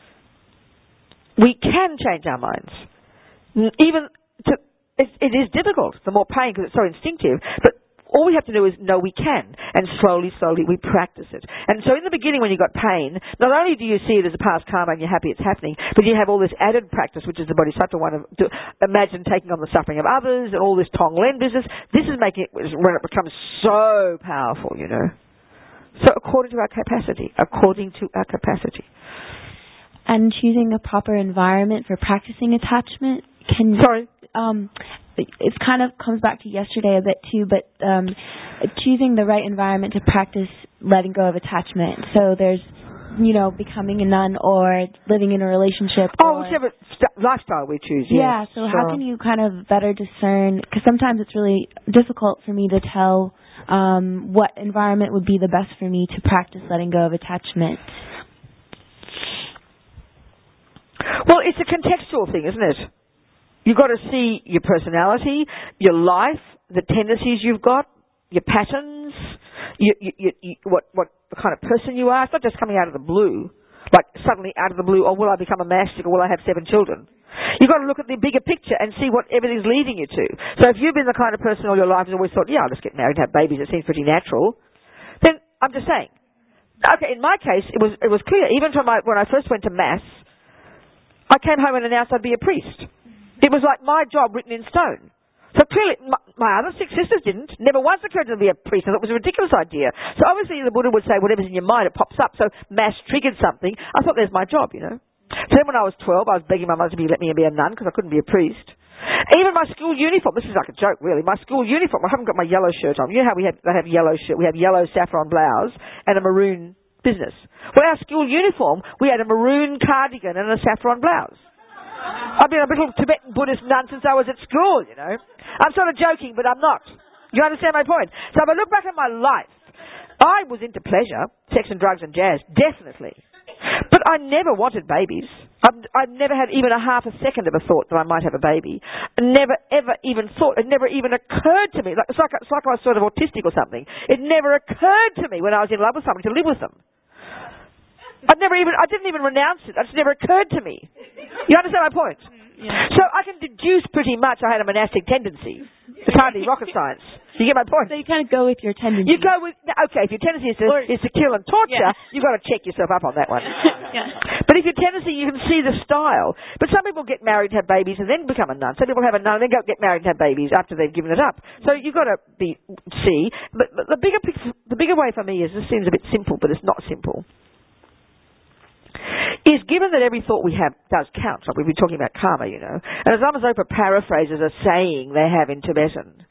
B: we can change our minds. Even to, it, it is difficult. The more pain because it's so instinctive, but. All we have to do is know we can, and slowly, slowly we practice it. And so in the beginning when you got pain, not only do you see it as a past karma and you're happy it's happening, but you have all this added practice, which is the bodhisattva one, of, to imagine taking on the suffering of others and all this Tonglen business. This is making it, when it becomes so powerful, you know. So according to our capacity, according to our capacity.
F: And choosing a proper environment for practicing attachment can...
B: Sorry?
F: Um, it kind of comes back to yesterday a bit too, but um, choosing the right environment to practice letting go of attachment. So there's, you know, becoming a nun or living in a relationship.
B: Oh,
F: or,
B: whichever st- lifestyle we choose.
F: Yeah,
B: yes,
F: so
B: sure.
F: how can you kind of better discern, because sometimes it's really difficult for me to tell um, what environment would be the best for me to practice letting go of attachment.
B: Well, it's a contextual thing, isn't it? You've got to see your personality, your life, the tendencies you've got, your patterns, you, you, you, you, what, what kind of person you are. It's not just coming out of the blue, like suddenly out of the blue, oh, will I become a mastic or will I have seven children? You've got to look at the bigger picture and see what everything's leading you to. So if you've been the kind of person all your life who's always thought, yeah, I'll just get married and have babies, it seems pretty natural, then I'm just saying. Okay, in my case, it was, it was clear. Even from my, when I first went to Mass, I came home and announced I'd be a priest. It was like my job written in stone. So clearly, my, my other six sisters didn't. Never once occurred to them to be a priest. I thought it was a ridiculous idea. So obviously the Buddha would say, whatever's in your mind, it pops up. So Mass triggered something. I thought, there's my job, you know. So then when I was twelve, I was begging my mother to be, let me be a nun because I couldn't be a priest. Even my school uniform, this is like a joke really, my school uniform, I haven't got my yellow shirt on. You know how we have, they have yellow shirt, we have yellow saffron blouse and a maroon business. Well, our school uniform, we had a maroon cardigan and a saffron blouse. I've been a little Tibetan Buddhist nun since I was at school, you know. I'm sort of joking, but I'm not. You understand my point? So if I look back at my life, I was into pleasure, sex and drugs and jazz, definitely. But I never wanted babies. I've, I've never had even a half a second of a thought that I might have a baby. I never, ever even thought, it never even occurred to me. Like, it's, like, it's like I was sort of autistic or something. It never occurred to me when I was in love with somebody to live with them. I'd never even, I didn't even renounce it. It just never occurred to me. You understand my point? Yeah. So I can deduce pretty much I had a monastic tendency. It's hardly rocket science. You get my point?
F: So you kind of go with your tendency.
B: You go with, okay, if your tendency is to, or, is to kill and torture, yeah. You've got to check yourself up on that one. Yeah. But if your tendency, you can see the style. But some people get married, have babies, and then become a nun. Some people have a nun and then go get married and have babies after they've given it up. So you've got to be, see. But, but the bigger the bigger way for me is, this seems a bit simple, but it's not simple. Is given that every thought we have does count, like we've been talking about karma, you know, and as Lama Zopa paraphrases a saying they have in Tibetan,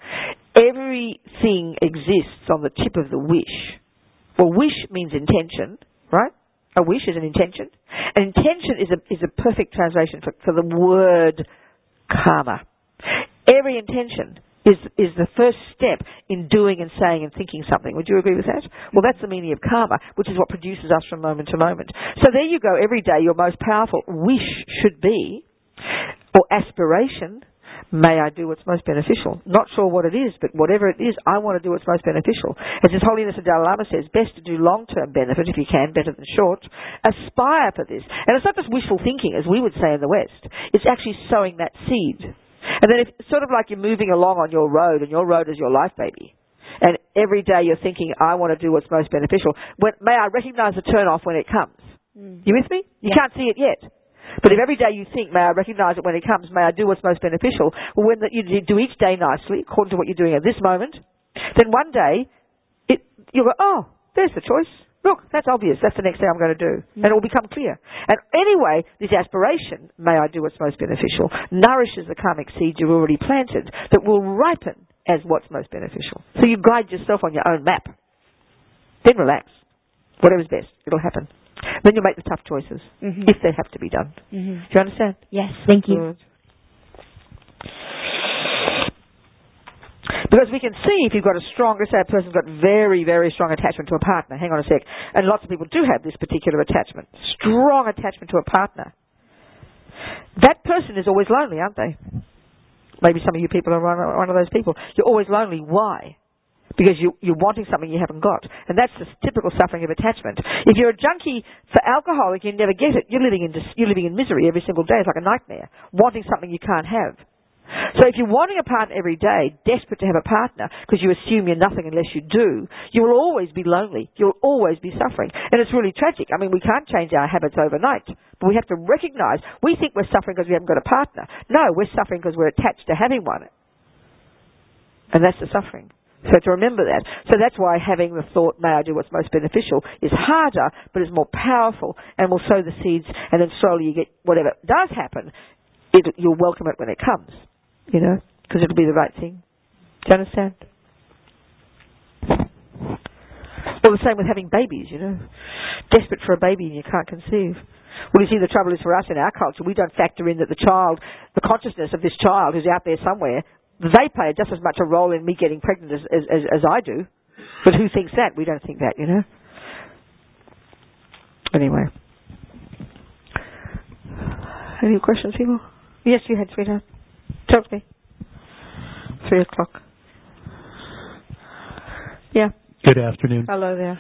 B: everything exists on the tip of the wish. Well, wish means intention, right? A wish is an intention. An intention is a is a perfect translation for, for the word karma. Every intention is is the first step in doing and saying and thinking something. Would you agree with that? Well, that's the meaning of karma, which is what produces us from moment to moment. So there you go. Every day your most powerful wish should be, or aspiration, may I do what's most beneficial. Not sure what it is, but whatever it is, I want to do what's most beneficial. As His Holiness the Dalai Lama says, best to do long-term benefit if you can, better than short. Aspire for this. And it's not just wishful thinking, as we would say in the West. It's actually sowing that seed. And then it's sort of like you're moving along on your road, and your road is your life, baby. And every day you're thinking, I want to do what's most beneficial. When, may I recognize the turn-off when it comes? Mm. You with me? You yeah. can't see it yet. But if every day you think, may I recognise it when it comes, may I do what's most beneficial, well, when the, you do each day nicely, according to what you're doing at this moment, then one day, it, you'll go, oh, there's the choice. Look, that's obvious. That's the next thing I'm going to do. Mm. And it will become clear. And anyway, this aspiration, may I do what's most beneficial, nourishes the karmic seed you've already planted that will ripen as what's most beneficial. So you guide yourself on your own map. Then relax. Whatever's best, it'll happen. Then you'll make the tough choices, mm-hmm. if they have to be done. Mm-hmm. Do you understand?
F: Yes, thank you.
B: Good. Because we can see if you've got a strong, let's say a person's got very, very strong attachment to a partner. Hang on a sec. And lots of people do have this particular attachment. Strong attachment to a partner. That person is always lonely, aren't they? Maybe some of you people are one, one of those people. You're always lonely. Why? Because you, you're wanting something you haven't got. And that's the typical suffering of attachment. If you're a junkie for alcohol and you never get it, you're living in, dis- you're living in misery every single day. It's like a nightmare. Wanting something you can't have. So if you're wanting a partner every day, desperate to have a partner, because you assume you're nothing unless you do, you will always be lonely. You'll always be suffering. And it's really tragic. I mean, we can't change our habits overnight. But we have to recognize, we think we're suffering because we haven't got a partner. No, we're suffering because we're attached to having one. And that's the suffering. So to remember that. So that's why having the thought, may I do what's most beneficial, is harder, but is more powerful, and will sow the seeds, and then slowly you get, whatever does happen, it, you'll welcome it when it comes. You know, because it'll be the right thing. Do you understand? Well, the same with having babies, you know. Desperate for a baby and you can't conceive. Well, you see, the trouble is for us in our culture, we don't factor in that the child, the consciousness of this child who's out there somewhere, they play just as much a role in me getting pregnant as, as, as, as I do. But who thinks that? We don't think that, you know. Anyway. Any questions, people? Yes, you had, sweetheart. Talk to me. Three o'clock. Yeah.
G: Good afternoon.
B: Hello there.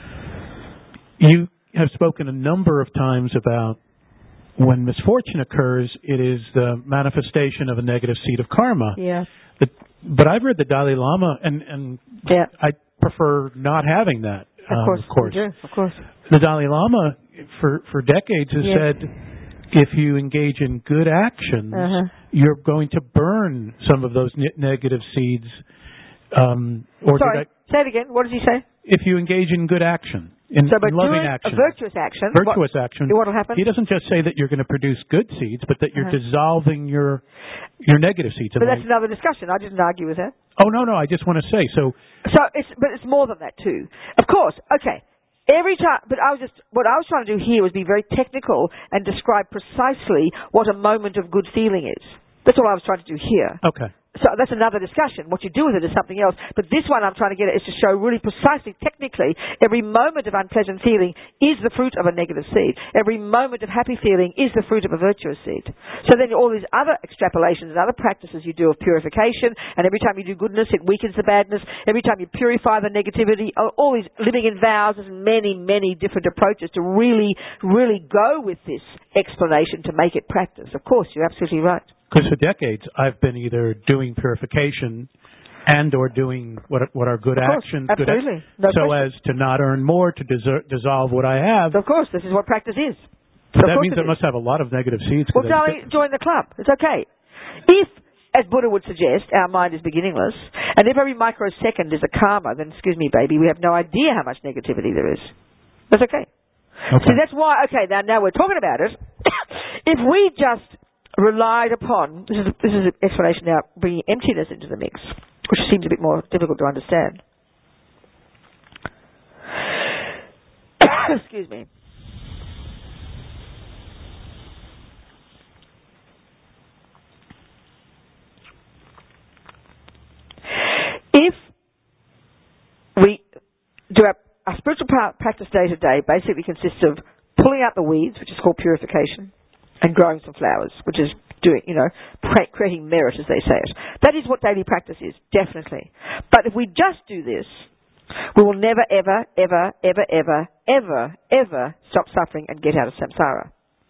G: You have spoken a number of times about when misfortune occurs, it is the manifestation of a negative seed of karma.
B: Yeah.
G: But, but I've read the Dalai Lama, and, and
B: yeah.
G: I prefer not having that.
B: Of
G: um,
B: course.
G: Of course.
B: You do. Of course.
G: The Dalai Lama, for, for decades, has
B: yes.
G: said, if you engage in good actions, uh-huh. you're going to burn some of those ne- negative seeds. Um, or
B: Sorry,
G: I,
B: say it again. What did he say?
G: If you engage in good action, in,
B: so, but
G: in loving
B: doing
G: action,
B: a virtuous action,
G: virtuous
B: what,
G: action.
B: What will happen?
G: He doesn't just say that you're going to produce good seeds, but that you're
B: uh-huh.
G: dissolving your your negative seeds.
B: But that's another discussion. I didn't argue with that.
G: Oh no, no. I just want to say so.
B: So, it's but it's more than that too. Of course. Okay. Every time, but I was just, what I was trying to do here was be very technical and describe precisely what a moment of good feeling is. That's all I was trying to do here.
G: Okay.
B: So that's another discussion. What you do with it is something else. But this one I'm trying to get at is to show really precisely, technically, every moment of unpleasant feeling is the fruit of a negative seed. Every moment of happy feeling is the fruit of a virtuous seed. So then all these other extrapolations and other practices you do of purification, and every time you do goodness, it weakens the badness. Every time you purify the negativity, all these living in vows, there's many, many different approaches to really, really go with this explanation to make it practice. Of course, you're absolutely right.
G: Because for decades, I've been either doing purification and or doing what what are good
B: of course,
G: actions,
B: absolutely.
G: good ac-
B: no
G: so
B: question.
G: as to not earn more, to deser- dissolve what I have.
B: Of course, this is what practice is.
G: So that means it must have a lot of negative seeds.
B: Well, darling, join the club. It's okay. If, as Buddha would suggest, our mind is beginningless, and if every microsecond is a karma, then, excuse me, baby, we have no idea how much negativity there is. That's okay.
G: okay.
B: See, that's why, okay, now, now we're talking about it. If we just relied upon, this is, this is an explanation now, bringing emptiness into the mix, which seems a bit more difficult to understand. Excuse me. spiritual pra- practice day to day basically consists of pulling out the weeds, which is called purification, and growing some flowers, which is doing, you know, pre- creating merit, as they say it. That is what daily practice is, definitely. But if we just do this, we will never, ever, ever, ever, ever, ever, ever stop suffering and get out of samsara.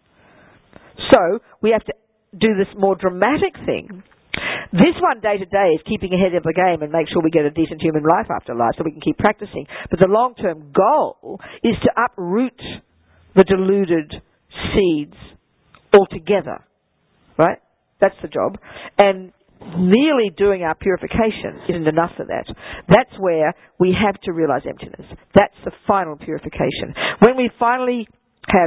B: So we have to do this more dramatic thing. This one day to day is keeping ahead of the game and make sure we get a decent human life after life so we can keep practicing. But the long-term goal is to uproot the deluded seeds altogether. Right? That's the job. And merely doing our purification isn't enough for that. That's where we have to realize emptiness. That's the final purification. When we finally have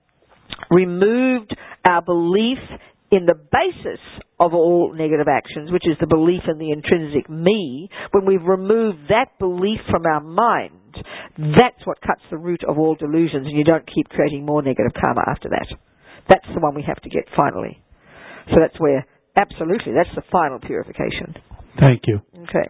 B: removed our belief in the basis of all negative actions, which is the belief in the intrinsic me, when we've removed that belief from our mind, that's what cuts the root of all delusions, and you don't keep creating more negative karma after that. That's the one we have to get finally. So that's where, absolutely, that's the final purification.
G: Thank you.
B: Okay.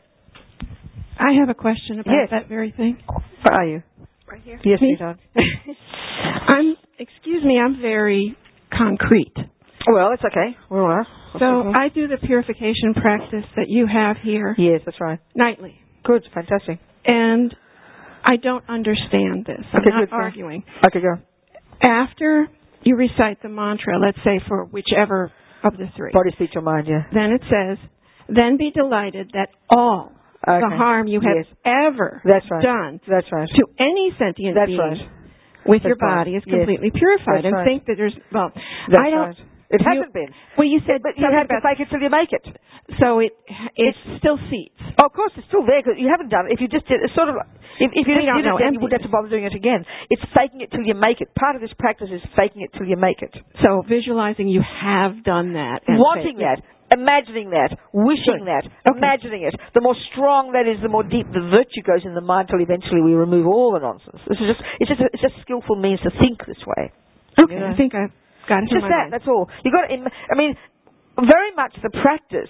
A: I have a question about
B: Yes.
A: that very thing.
B: Where are you?
A: Right here.
B: Yes,
A: Me?
B: sweetheart.
A: I'm, excuse me, I'm very concrete.
B: Well, it's okay. We all are.
A: So I do the purification practice that you have here
B: Yes, that's right.
A: nightly.
B: Good, fantastic.
A: And I don't understand this. I'm
B: Okay,
A: not
B: good, fine.
A: arguing.
B: Okay, go.
A: After you recite the mantra, let's say for whichever of the three,
B: Body, speech, or mind, yeah.
A: then it says, then be delighted that all
B: Okay.
A: the harm you have
B: Yes.
A: ever
B: That's right.
A: done
B: That's right.
A: to any sentient
B: That's
A: being
B: right.
A: with
B: That's
A: your
B: right.
A: body is
B: Yes.
A: completely purified.
B: That's
A: and
B: right.
A: think that there's, well,
B: That's
A: I don't,
B: right. It
A: you-
B: hasn't been.
A: well, you said
B: But you
A: something
B: have to
A: about,
B: fake it till you make it.
A: so it, it still seeds.
B: Oh, of course, it's still there because you haven't done it. If you just did, it's sort of, if, if you
A: We
B: just
A: don't
B: did
A: know
B: it, then you wouldn't have to bother doing it again. It's faking it till you make it. Part of this practice is faking it till you make it.
A: So visualizing you have done that. And
B: Wanting
A: faking-
B: that, imagining that, wishing
A: Good.
B: that,
A: Okay.
B: imagining it. The more strong that is, the more deep the virtue goes in the mind till eventually we remove all the nonsense. This is just, it's just, a, it's just a skillful means to think this way.
A: Okay,
B: You know?
A: I think I've got it
B: Just
A: in my
B: that,
A: mind.
B: that's all. You got to, I mean, very much the practice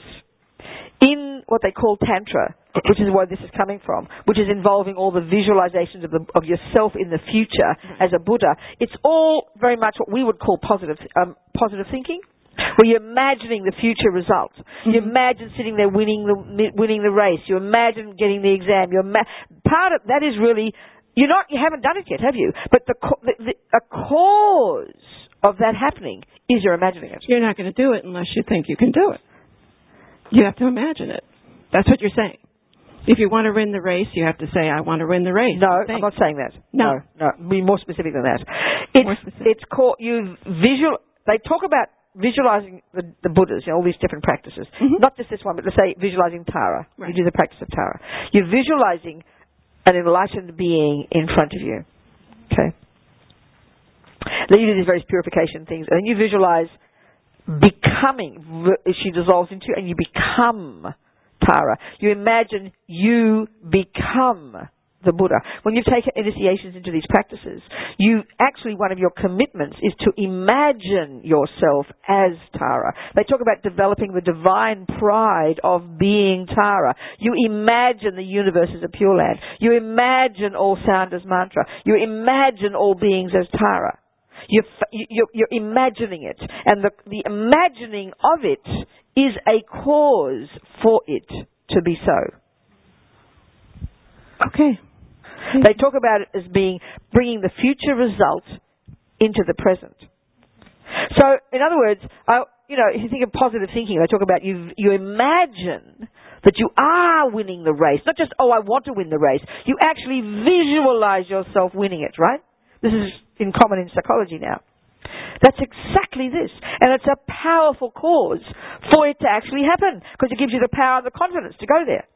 B: in what they call Tantra, which is where this is coming from, which is involving all the visualizations of, the, of yourself in the future as a Buddha. It's all very much what we would call positive, um, positive thinking, where you're imagining the future results. You
A: Mm-hmm.
B: imagine sitting there winning the winning the race. You imagine getting the exam. You ima- part of that is really you're not you haven't done it yet, have you? But the, co- the, the a cause of that happening is you're imagining it.
A: You're not going to do it unless you think you can do it. You have to imagine it. That's what you're saying. If you want to win the race, you have to say, I want to win the race.
B: No,
A: Think.
B: I'm not saying that.
A: No.
B: no, no. Be more specific than that. It's
A: More specific.
B: it's called you visual. They talk about visualizing the, the Buddhas, you know, all these different practices.
A: Mhm.
B: Not just this one, but let's say visualizing Tara.
A: Right.
B: You do the practice of Tara. You're visualizing an enlightened being in front of you. Okay. Then you do these various purification things, and then you visualize becoming. She dissolves into you, and you become Tara. You imagine you become the Buddha. When you take initiations into these practices, you actually, one of your commitments is to imagine yourself as Tara. They talk about developing the divine pride of being Tara. You imagine the universe as a Pure Land. You imagine all sound as mantra. You imagine all beings as Tara. You're, you're, you're imagining it. And the, the imagining of it is a cause for it to be so.
A: Okay.
B: They talk about it as being bringing the future result into the present. So, in other words, I, you know, if you think of positive thinking, they talk about you. You imagine that you are winning the race, not just oh, I want to win the race. You actually visualize yourself winning it. Right? This is in common in psychology now. That's exactly this, and it's a powerful cause for it to actually happen because it gives you the power and the confidence to go there.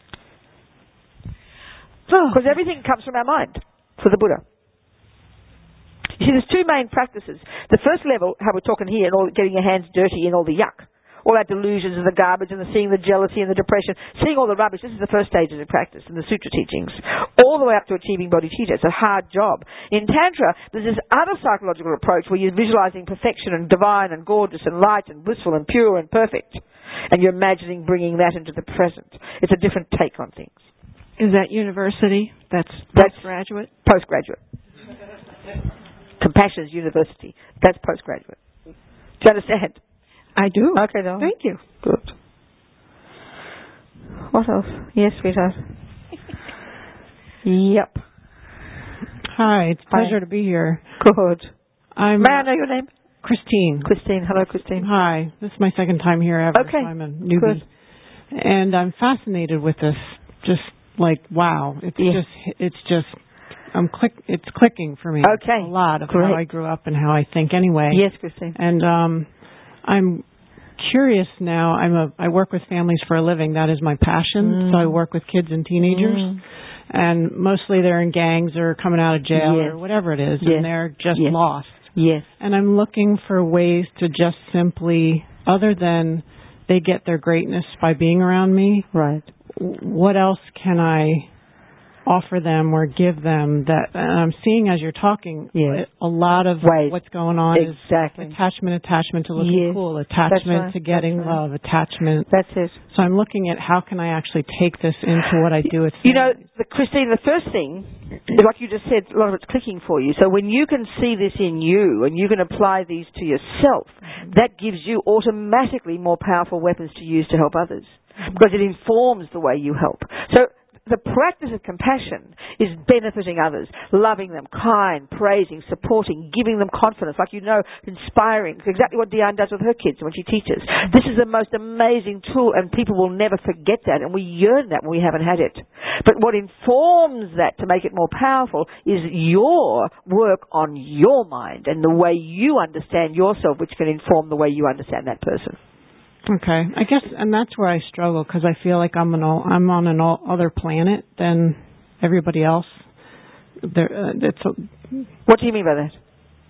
B: Because everything comes from our mind for the Buddha. You see, there's two main practices. The first level, how we're talking here, and all getting your hands dirty and all the yuck, all our delusions and the garbage and the seeing the jealousy and the depression, seeing all the rubbish. This is the first stage of the practice in the sutra teachings, all the way up to achieving bodhicitta. It's a hard job. In Tantra, there's this other psychological approach where you're visualizing perfection and divine and gorgeous and light and blissful and pure and perfect, and you're imagining bringing that into the present. It's a different take on things.
A: Is that university? That's
B: That's
A: postgraduate?
B: Postgraduate. Compassion is university. That's postgraduate. Do you understand?
A: I do.
B: Okay, darling. Thank you. Good. What else? Yes, sweetheart. Yep.
H: Hi, it's a pleasure
B: Hi.
H: to be here.
B: Good.
H: I'm
B: May I know your name?
H: Christine.
B: Christine. Hello, Christine.
H: Hi. This is my second time here ever.
B: Okay.
H: So I'm a newbie.
B: Good.
H: And I'm fascinated with this. Just like, wow. It's
B: Yeah.
H: just, it's just, I'm click, it's clicking for me.
B: Okay.
H: A lot of
B: Great.
H: how I grew up and how I think anyway.
B: Yes, Christine.
H: And, um, I'm curious now. I'm a, I work with families for a living. That is my passion.
B: Mm.
H: So I work with kids and teenagers.
B: Mm.
H: And mostly they're in gangs or coming out of jail
B: Yes.
H: or whatever it is.
B: Yes.
H: And they're just
B: Yes.
H: lost.
B: Yes.
H: And I'm looking for ways to just simply, other than they get their greatness by being around me,
B: Right.
H: what else can I offer them or give them that, and I'm seeing as you're talking,
B: Yes.
H: a lot of
B: Ways.
H: what's going on
B: Exactly.
H: is attachment, attachment to looking
B: Yes.
H: cool, attachment
B: right.
H: to getting
B: That's right.
H: love, attachment.
B: That's it.
H: So I'm looking at how can I actually take this into what I do with
B: You know,
H: families.
B: the, Christine, the first thing, is like you just said, a lot of it's clicking for you. So when you can see this in you and you can apply these to yourself, that gives you automatically more powerful weapons to use to help others because it informs the way you help. So the practice of compassion is benefiting others, loving them, kind, praising, supporting, giving them confidence, like you know, inspiring. It's exactly what Diane does with her kids when she teaches. This is the most amazing tool, and people will never forget that, and we yearn that when we haven't had it. But what informs that to make it more powerful is your work on your mind and the way you understand yourself, which can inform the way you understand that person.
H: Okay, I guess, and that's where I struggle because I feel like I'm an all, I'm on an all other planet than everybody else. There, uh, it's a,
B: What do you mean by that?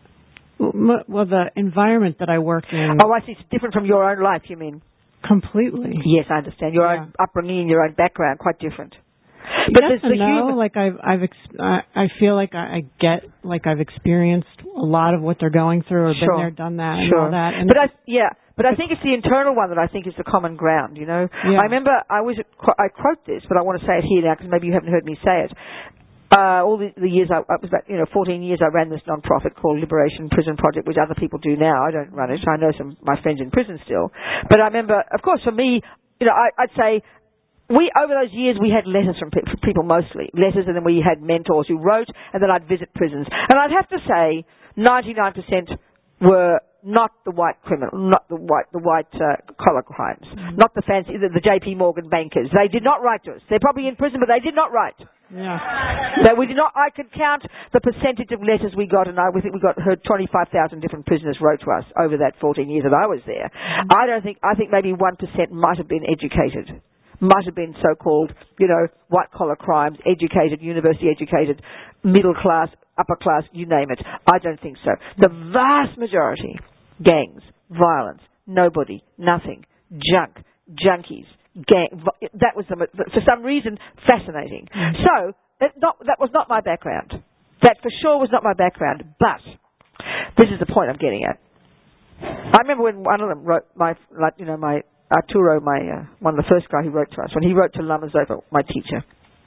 H: well, well, the environment that I work in.
B: Oh, I see. It's different from your own life. You mean?
H: Completely.
B: Yes, I understand. Your
H: Yeah.
B: own upbringing, your own background, quite different.
H: But
B: there's the
H: no,
B: human-
H: like I've, I've, ex- I, I feel like I, I get, like I've experienced a lot of what they're going through, or
B: Sure.
H: been there, done that, and
B: Sure.
H: all that. And
B: But I, yeah, but I think it's the internal one that I think is the common ground. You know,
H: Yeah.
B: I remember I was I quote this, but I want to say it here now because maybe you haven't heard me say it. Uh, all the, the years I, I was about, you know, fourteen years I ran this non-profit called Liberation Prison Project, which other people do now. I don't run it. I know some of my friends in prison still. But I remember, of course, for me, you know, I, I'd say we, over those years, we had letters from pe- from people mostly. Letters, and then we had mentors who wrote, and then I'd visit prisons. And I'd have to say ninety-nine percent were not the white criminal, not the white, the white uh, collar crimes, mm-hmm. not the fancy, the, the J P Morgan bankers. They did not write to us. They're probably in prison, but they did not write.
H: Yeah.
B: So we did not. I could count the percentage of letters we got, and I we think we got heard twenty-five thousand different prisoners wrote to us over that fourteen years that I was there. Mm-hmm. I don't think. I think maybe one percent might have been educated, might have been so-called, you know, white collar crimes, educated, university educated, middle class, upper class, you name it. I don't think so. The vast majority, gangs, violence, nobody, nothing, junk, junkies. Gang, that was the, for some reason fascinating. Mm-hmm. So that, not, that was not my background. That for sure was not my background. But this is the point I'm getting at. I remember when one of them wrote my, like you know, my Arturo, my uh, one of the first guy who wrote to us, when he wrote to Lama Zopa, my teacher.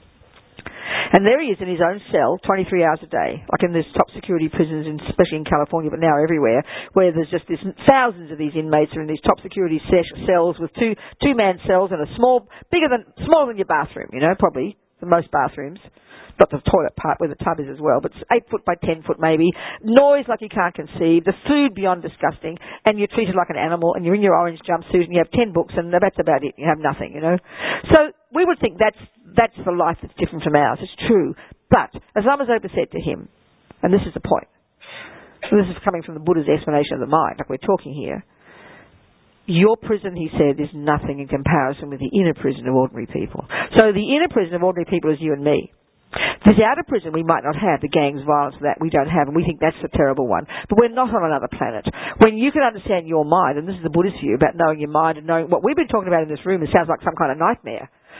B: And there he is in his own cell, twenty-three hours a day, like in these top security prisons, in, especially in California, but now everywhere, where there's just this, thousands of these inmates are in these top security cells with two two-man cells and a small, bigger than, smaller than your bathroom, you know, probably, the most bathrooms. Not the toilet part where the tub is as well, but it's eight foot by ten foot maybe. Noise like you can't conceive. The food beyond disgusting. And you're treated like an animal, and you're in your orange jumpsuit, and you have ten books, and that's about it. You have nothing, you know. So we would think that's that's the life that's different from ours. It's true. But, as Lama Zopa said to him, and this is the point, so this is coming from the Buddha's explanation of the mind, like we're talking here, your prison, he said, is nothing in comparison with the inner prison of ordinary people. So the inner prison of ordinary people is you and me. This outer prison we might not have, the gangs, violence, that we don't have, and we think that's the terrible one. But we're not on another planet. When you can understand your mind, and this is the Buddhist view about knowing your mind and knowing what we've been talking about in this room, it sounds like some kind of nightmare.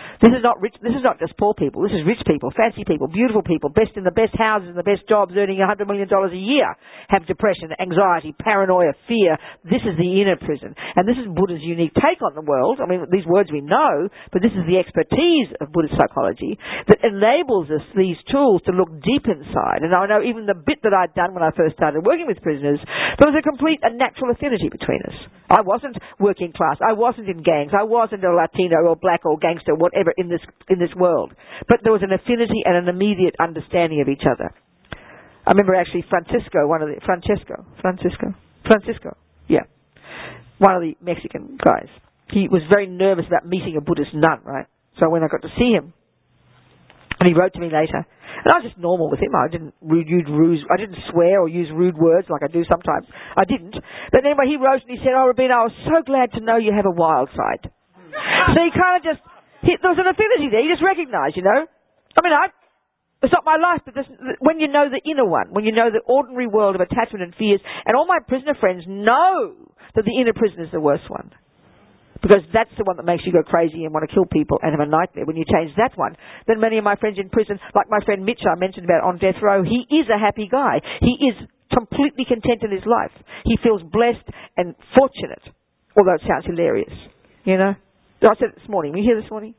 B: This is not rich. This is not just poor people. This is rich people, fancy people, beautiful people, best in the best houses and the best jobs, earning a hundred million dollars a year, have depression, anxiety, paranoia, fear. This is the inner prison, and this is Buddha's unique take on the world. I mean, these words we know, but this is the expertise of Buddhist psychology that enables us these tools to look deep inside. And I know even the bit that I'd done when I first started working with prisoners, there was a complete, a natural affinity between us. I wasn't working class. I wasn't in gangs. I wasn't a Latino or black or gangster, whatever, in this in this world. But there was an affinity and an immediate understanding of each other. I remember actually Francisco, one of the Francesco, Francisco, Francisco, yeah, one of the Mexican guys. He was very nervous about meeting a Buddhist nun, right? So when I got to see him, and he wrote to me later, and I was just normal with him. I didn't use rude, I didn't swear or use rude words like I do sometimes. I didn't. But anyway, he wrote and he said, "Oh, Robina, I was so glad to know you have a wild side." So he kind of just, he, there was an affinity there. You just recognise, you know. I mean, I, it's not my life, but this, when you know the inner one, when you know the ordinary world of attachment and fears, and all my prisoner friends know that the inner prison is the worst one. Because that's the one that makes you go crazy and want to kill people and have a nightmare. When you change that one, then many of my friends in prison, like my friend Mitch I mentioned about on death row, he is a happy guy. He is completely content in his life. He feels blessed and fortunate, although it sounds hilarious, you know. I said it this morning. Were you here this morning?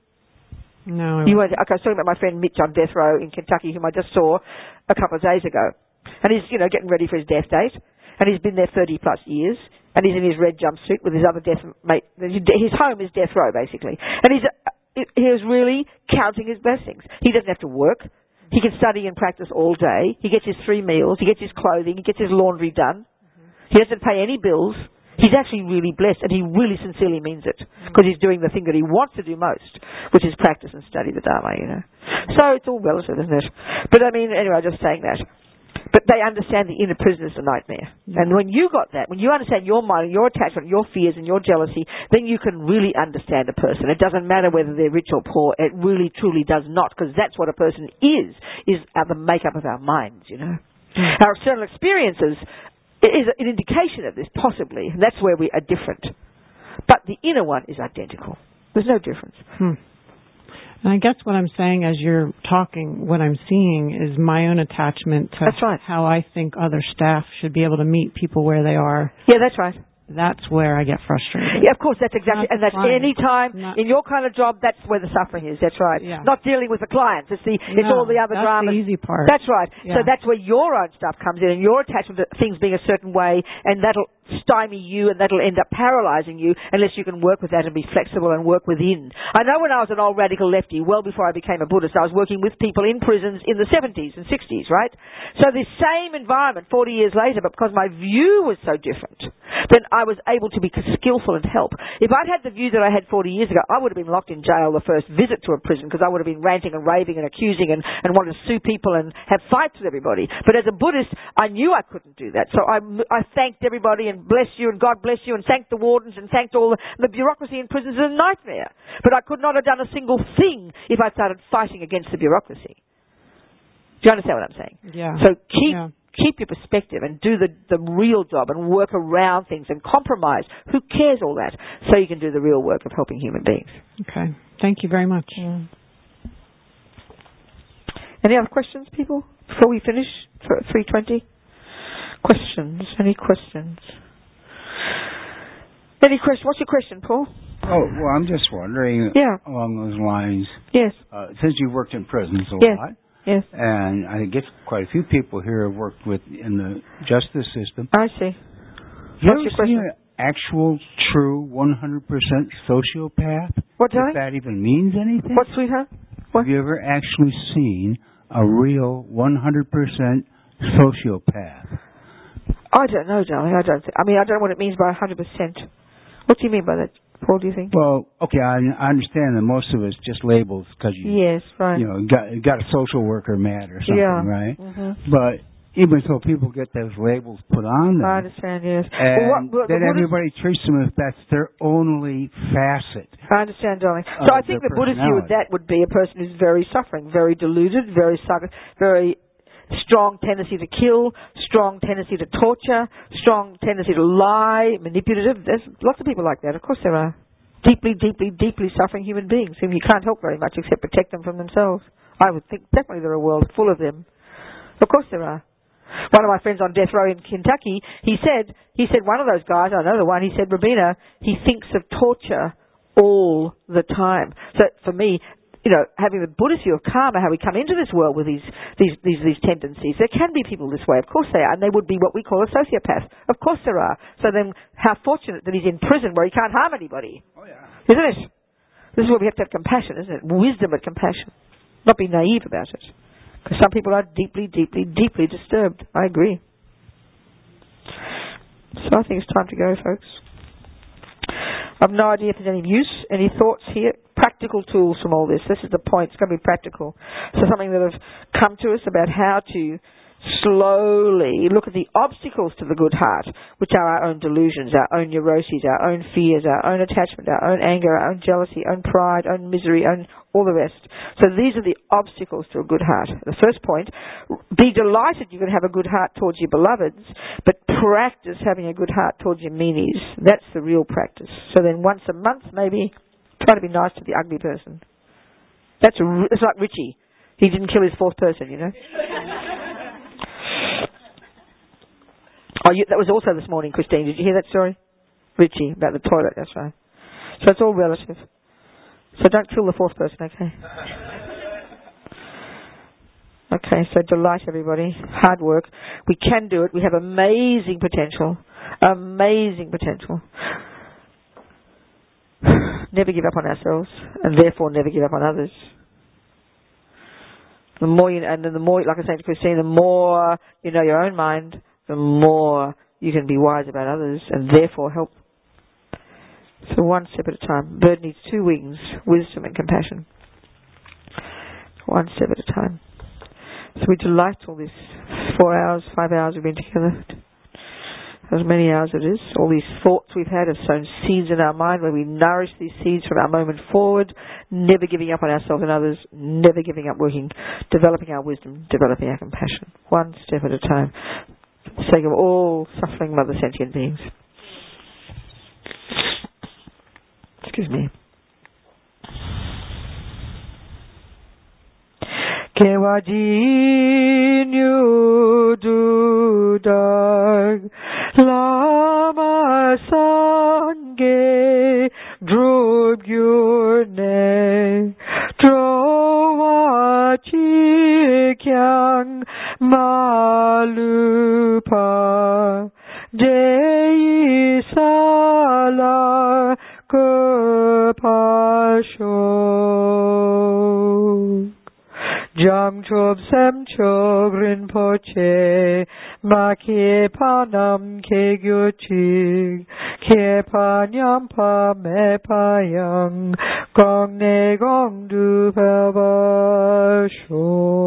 H: No.
B: You weren't. Okay, I was talking about my friend Mitch on death row in Kentucky, whom I just saw a couple of days ago. And he's, you know, getting ready for his death date. And he's been there thirty plus years. And he's in his red jumpsuit with his other death mate. His home is death row, basically. And he's, he is really counting his blessings. He doesn't have to work. He can study and practice all day. He gets his three meals. He gets his clothing. He gets his laundry done. Mm-hmm. He doesn't pay any bills. He's actually really blessed, and he really sincerely means it, because he's doing the thing that he wants to do most, which is practice and study the Dharma, you know. So it's all relative, isn't it? But I mean, anyway, I'm just saying that. But they understand the inner prison is a nightmare. And when you got that, when you understand your mind, your attachment, your fears and your jealousy, then you can really understand a person. It doesn't matter whether they're rich or poor. It really, truly does not, because that's what a person is, is the makeup of our minds, you know. Mm. Our external experiences is an indication of this, possibly, and that's where we are different. But the inner one is identical. There's no difference.
H: Hmm. And I guess what I'm saying as you're talking, what I'm seeing is my own attachment to
B: that's right.
H: how I think other staff should be able to meet people where they are.
B: Yeah, that's right.
H: That's where I get frustrated.
B: Yeah, of course, that's exactly,
H: Not
B: and that's
H: fine.
B: any time
H: Not
B: in your kind of job, that's where the suffering is. That's right.
H: Yeah.
B: Not dealing with the clients. It's the, it's
H: No,
B: all the other
H: that's
B: dramas.
H: the easy part.
B: That's right.
H: Yeah.
B: So that's where your own stuff comes in, and your attachment to things being a certain way, and that'll stymie you, and that'll end up paralyzing you unless you can work with that and be flexible and work within. I know when I was an old radical lefty, well before I became a Buddhist, I was working with people in prisons in the seventies and sixties, right? So the same environment forty years later, but because my view was so different, then I was able to be skillful and help. If I'd had the view that I had forty years ago, I would have been locked in jail the first visit to a prison, because I would have been ranting and raving and accusing and, and wanting to sue people and have fights with everybody. But as a Buddhist, I knew I couldn't do that. So I, I thanked everybody and blessed you and God bless you and thanked the wardens and thanked all the, the bureaucracy in prisons is a nightmare. But I could not have done a single thing if I started fighting against the bureaucracy. Do you understand what I'm saying?
H: Yeah.
B: So keep
H: yeah.
B: keep your perspective and do the, the real job and work around things and compromise. Who cares all that? So you can do the real work of helping human beings.
H: Okay. Thank you very much.
B: Mm. Any other questions, people, before we finish for three twenty? Questions? Any questions? Any question? What's your question, Paul?
D: Oh, well, I'm just wondering,
B: yeah.
D: along those lines,
B: yes.
D: uh, since you've worked in prisons a
B: yes.
D: lot,
B: yes.
D: and I guess quite a few people here have worked with in the justice system.
B: I see.
D: Have
B: What's
D: you
B: your question?
D: seen an actual, true, one hundred percent sociopath?
B: What,
D: if
B: darling?
D: that even means anything?
B: What, sweetheart? What?
D: Have you ever actually seen a real one hundred percent sociopath?
B: I don't know, darling. I don't. Th- I mean, I don't know what it means by one hundred percent. What do you mean by that, Paul? Do you think?
D: Well, okay, I, I understand that most of it's just labels because you,
B: yes, right.
D: you know, got got a social worker mad or something,
B: yeah.
D: right?
B: Mm-hmm.
D: But even so, people get those labels put on them.
B: I understand. Yes.
D: And
B: well, what, what,
D: then
B: the
D: everybody treats them as that's their only facet.
B: I understand, darling. So I think the Buddhist view of that would be a person who's very suffering, very deluded, very suck- very strong tendency to kill, strong tendency to torture, strong tendency to lie, manipulative. There's lots of people like that. Of course there are. deeply, deeply, deeply suffering human beings whom you can't help very much except protect them from themselves. I would think definitely there are worlds full of them. Of course there are. One of my friends on death row in Kentucky, he said, he said one of those guys, I know the one, he said, Robina, he thinks of torture all the time. So for me, you know, having the Buddhist view of karma, how we come into this world with these, these, these, these tendencies, there can be people this way, of course they are, and they would be what we call a sociopath. Of course there are. So then, how fortunate that he's in prison where he can't harm anybody.
D: Oh, yeah.
B: Isn't it? This is where we have to have compassion, isn't it? Wisdom and compassion. Not be naive about it. Because some people are deeply, deeply, deeply disturbed. I agree. So I think it's time to go, folks. I've no idea if there's any use, any thoughts here. Practical tools from all this. This is the point. It's going to be practical. So something that have come to us about how to slowly look at the obstacles to the good heart, which are our own delusions, our own neuroses, our own fears, our own attachment, our own anger, our own jealousy, our own pride, our own misery, our own all the rest. So these are the obstacles to a good heart. The first point, be delighted you can have a good heart towards your beloveds, but practice having a good heart towards your meanies. That's the real practice. So then once a month, maybe, try to be nice to the ugly person. That's a, it's like Richie. He didn't kill his fourth person, you know. Oh, you, that was also this morning, Christine. Did you hear that story? Richie, about the toilet, that's right. So it's all relative. So don't kill the fourth person, okay? Okay, so delight everybody. Hard work. We can do it. We have amazing potential. Amazing potential. Never give up on ourselves, and therefore never give up on others. The more you, and then the more, like I said to Christine, the more you know your own mind, the more you can be wise about others, and therefore help. So one step at a time. Bird needs two wings, wisdom and compassion. One step at a time. So we delight all this four hours, five hours we've been together. As many hours it is. All these thoughts we've had have sown seeds in our mind where we nourish these seeds from our moment forward, never giving up on ourselves and others, never giving up working, developing our wisdom, developing our compassion. One step at a time. For the sake of all suffering mother sentient beings. Excuse me. Kewajinyu dudag lama sange drobyurne drowachikyang malupa deisala kupasho Jamchob semchob rinpoche ma ke panam ke gyuchig ke panyampa me payang gong ne gong du pabasho.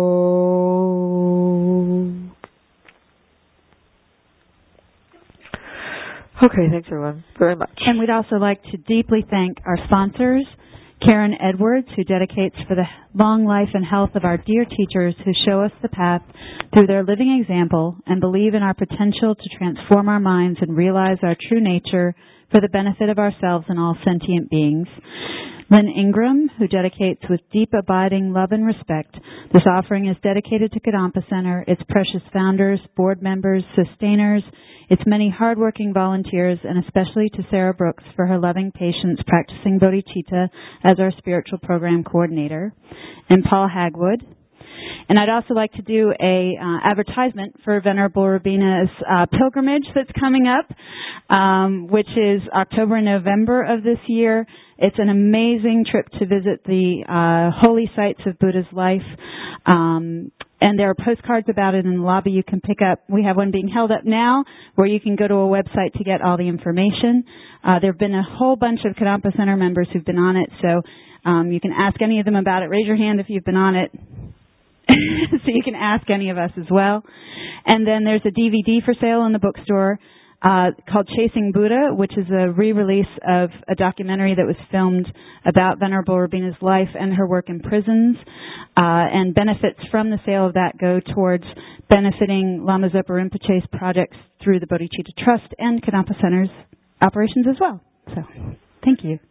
B: Okay, thanks everyone very much.
I: And we'd also like to deeply thank our sponsors, Karen Edwards, who dedicates for the long life and health of our dear teachers who show us the path through their living example and believe in our potential to transform our minds and realize our true nature for the benefit of ourselves and all sentient beings. Lynn Ingram, who dedicates with deep abiding love and respect. This offering is dedicated to Kadampa Center, its precious founders, board members, sustainers, its many hardworking volunteers, and especially to Sarah Brooks for her loving patience practicing bodhicitta as our spiritual program coordinator, and Paul Hagwood. And I'd also like to do a uh, advertisement for Venerable Robina's uh, pilgrimage that's coming up, um, which is October and November of this year. It's an amazing trip to visit the uh, holy sites of Buddha's life. Um, and there are postcards about it in the lobby you can pick up. We have one being held up now where you can go to a website to get all the information. Uh, there have been a whole bunch of Kadampa Center members who've been on it, so um, you can ask any of them about it. Raise your hand if you've been on it. So you can ask any of us as well. And then there's a D V D for sale in the bookstore uh, called Chasing Buddha, which is a re-release of a documentary that was filmed about Venerable Robina's life and her work in prisons. Uh, and benefits from the sale of that go towards benefiting Lama Zopa Rinpoche's projects through the Bodhicitta Trust and Kadampa Center's operations as well. So, thank you.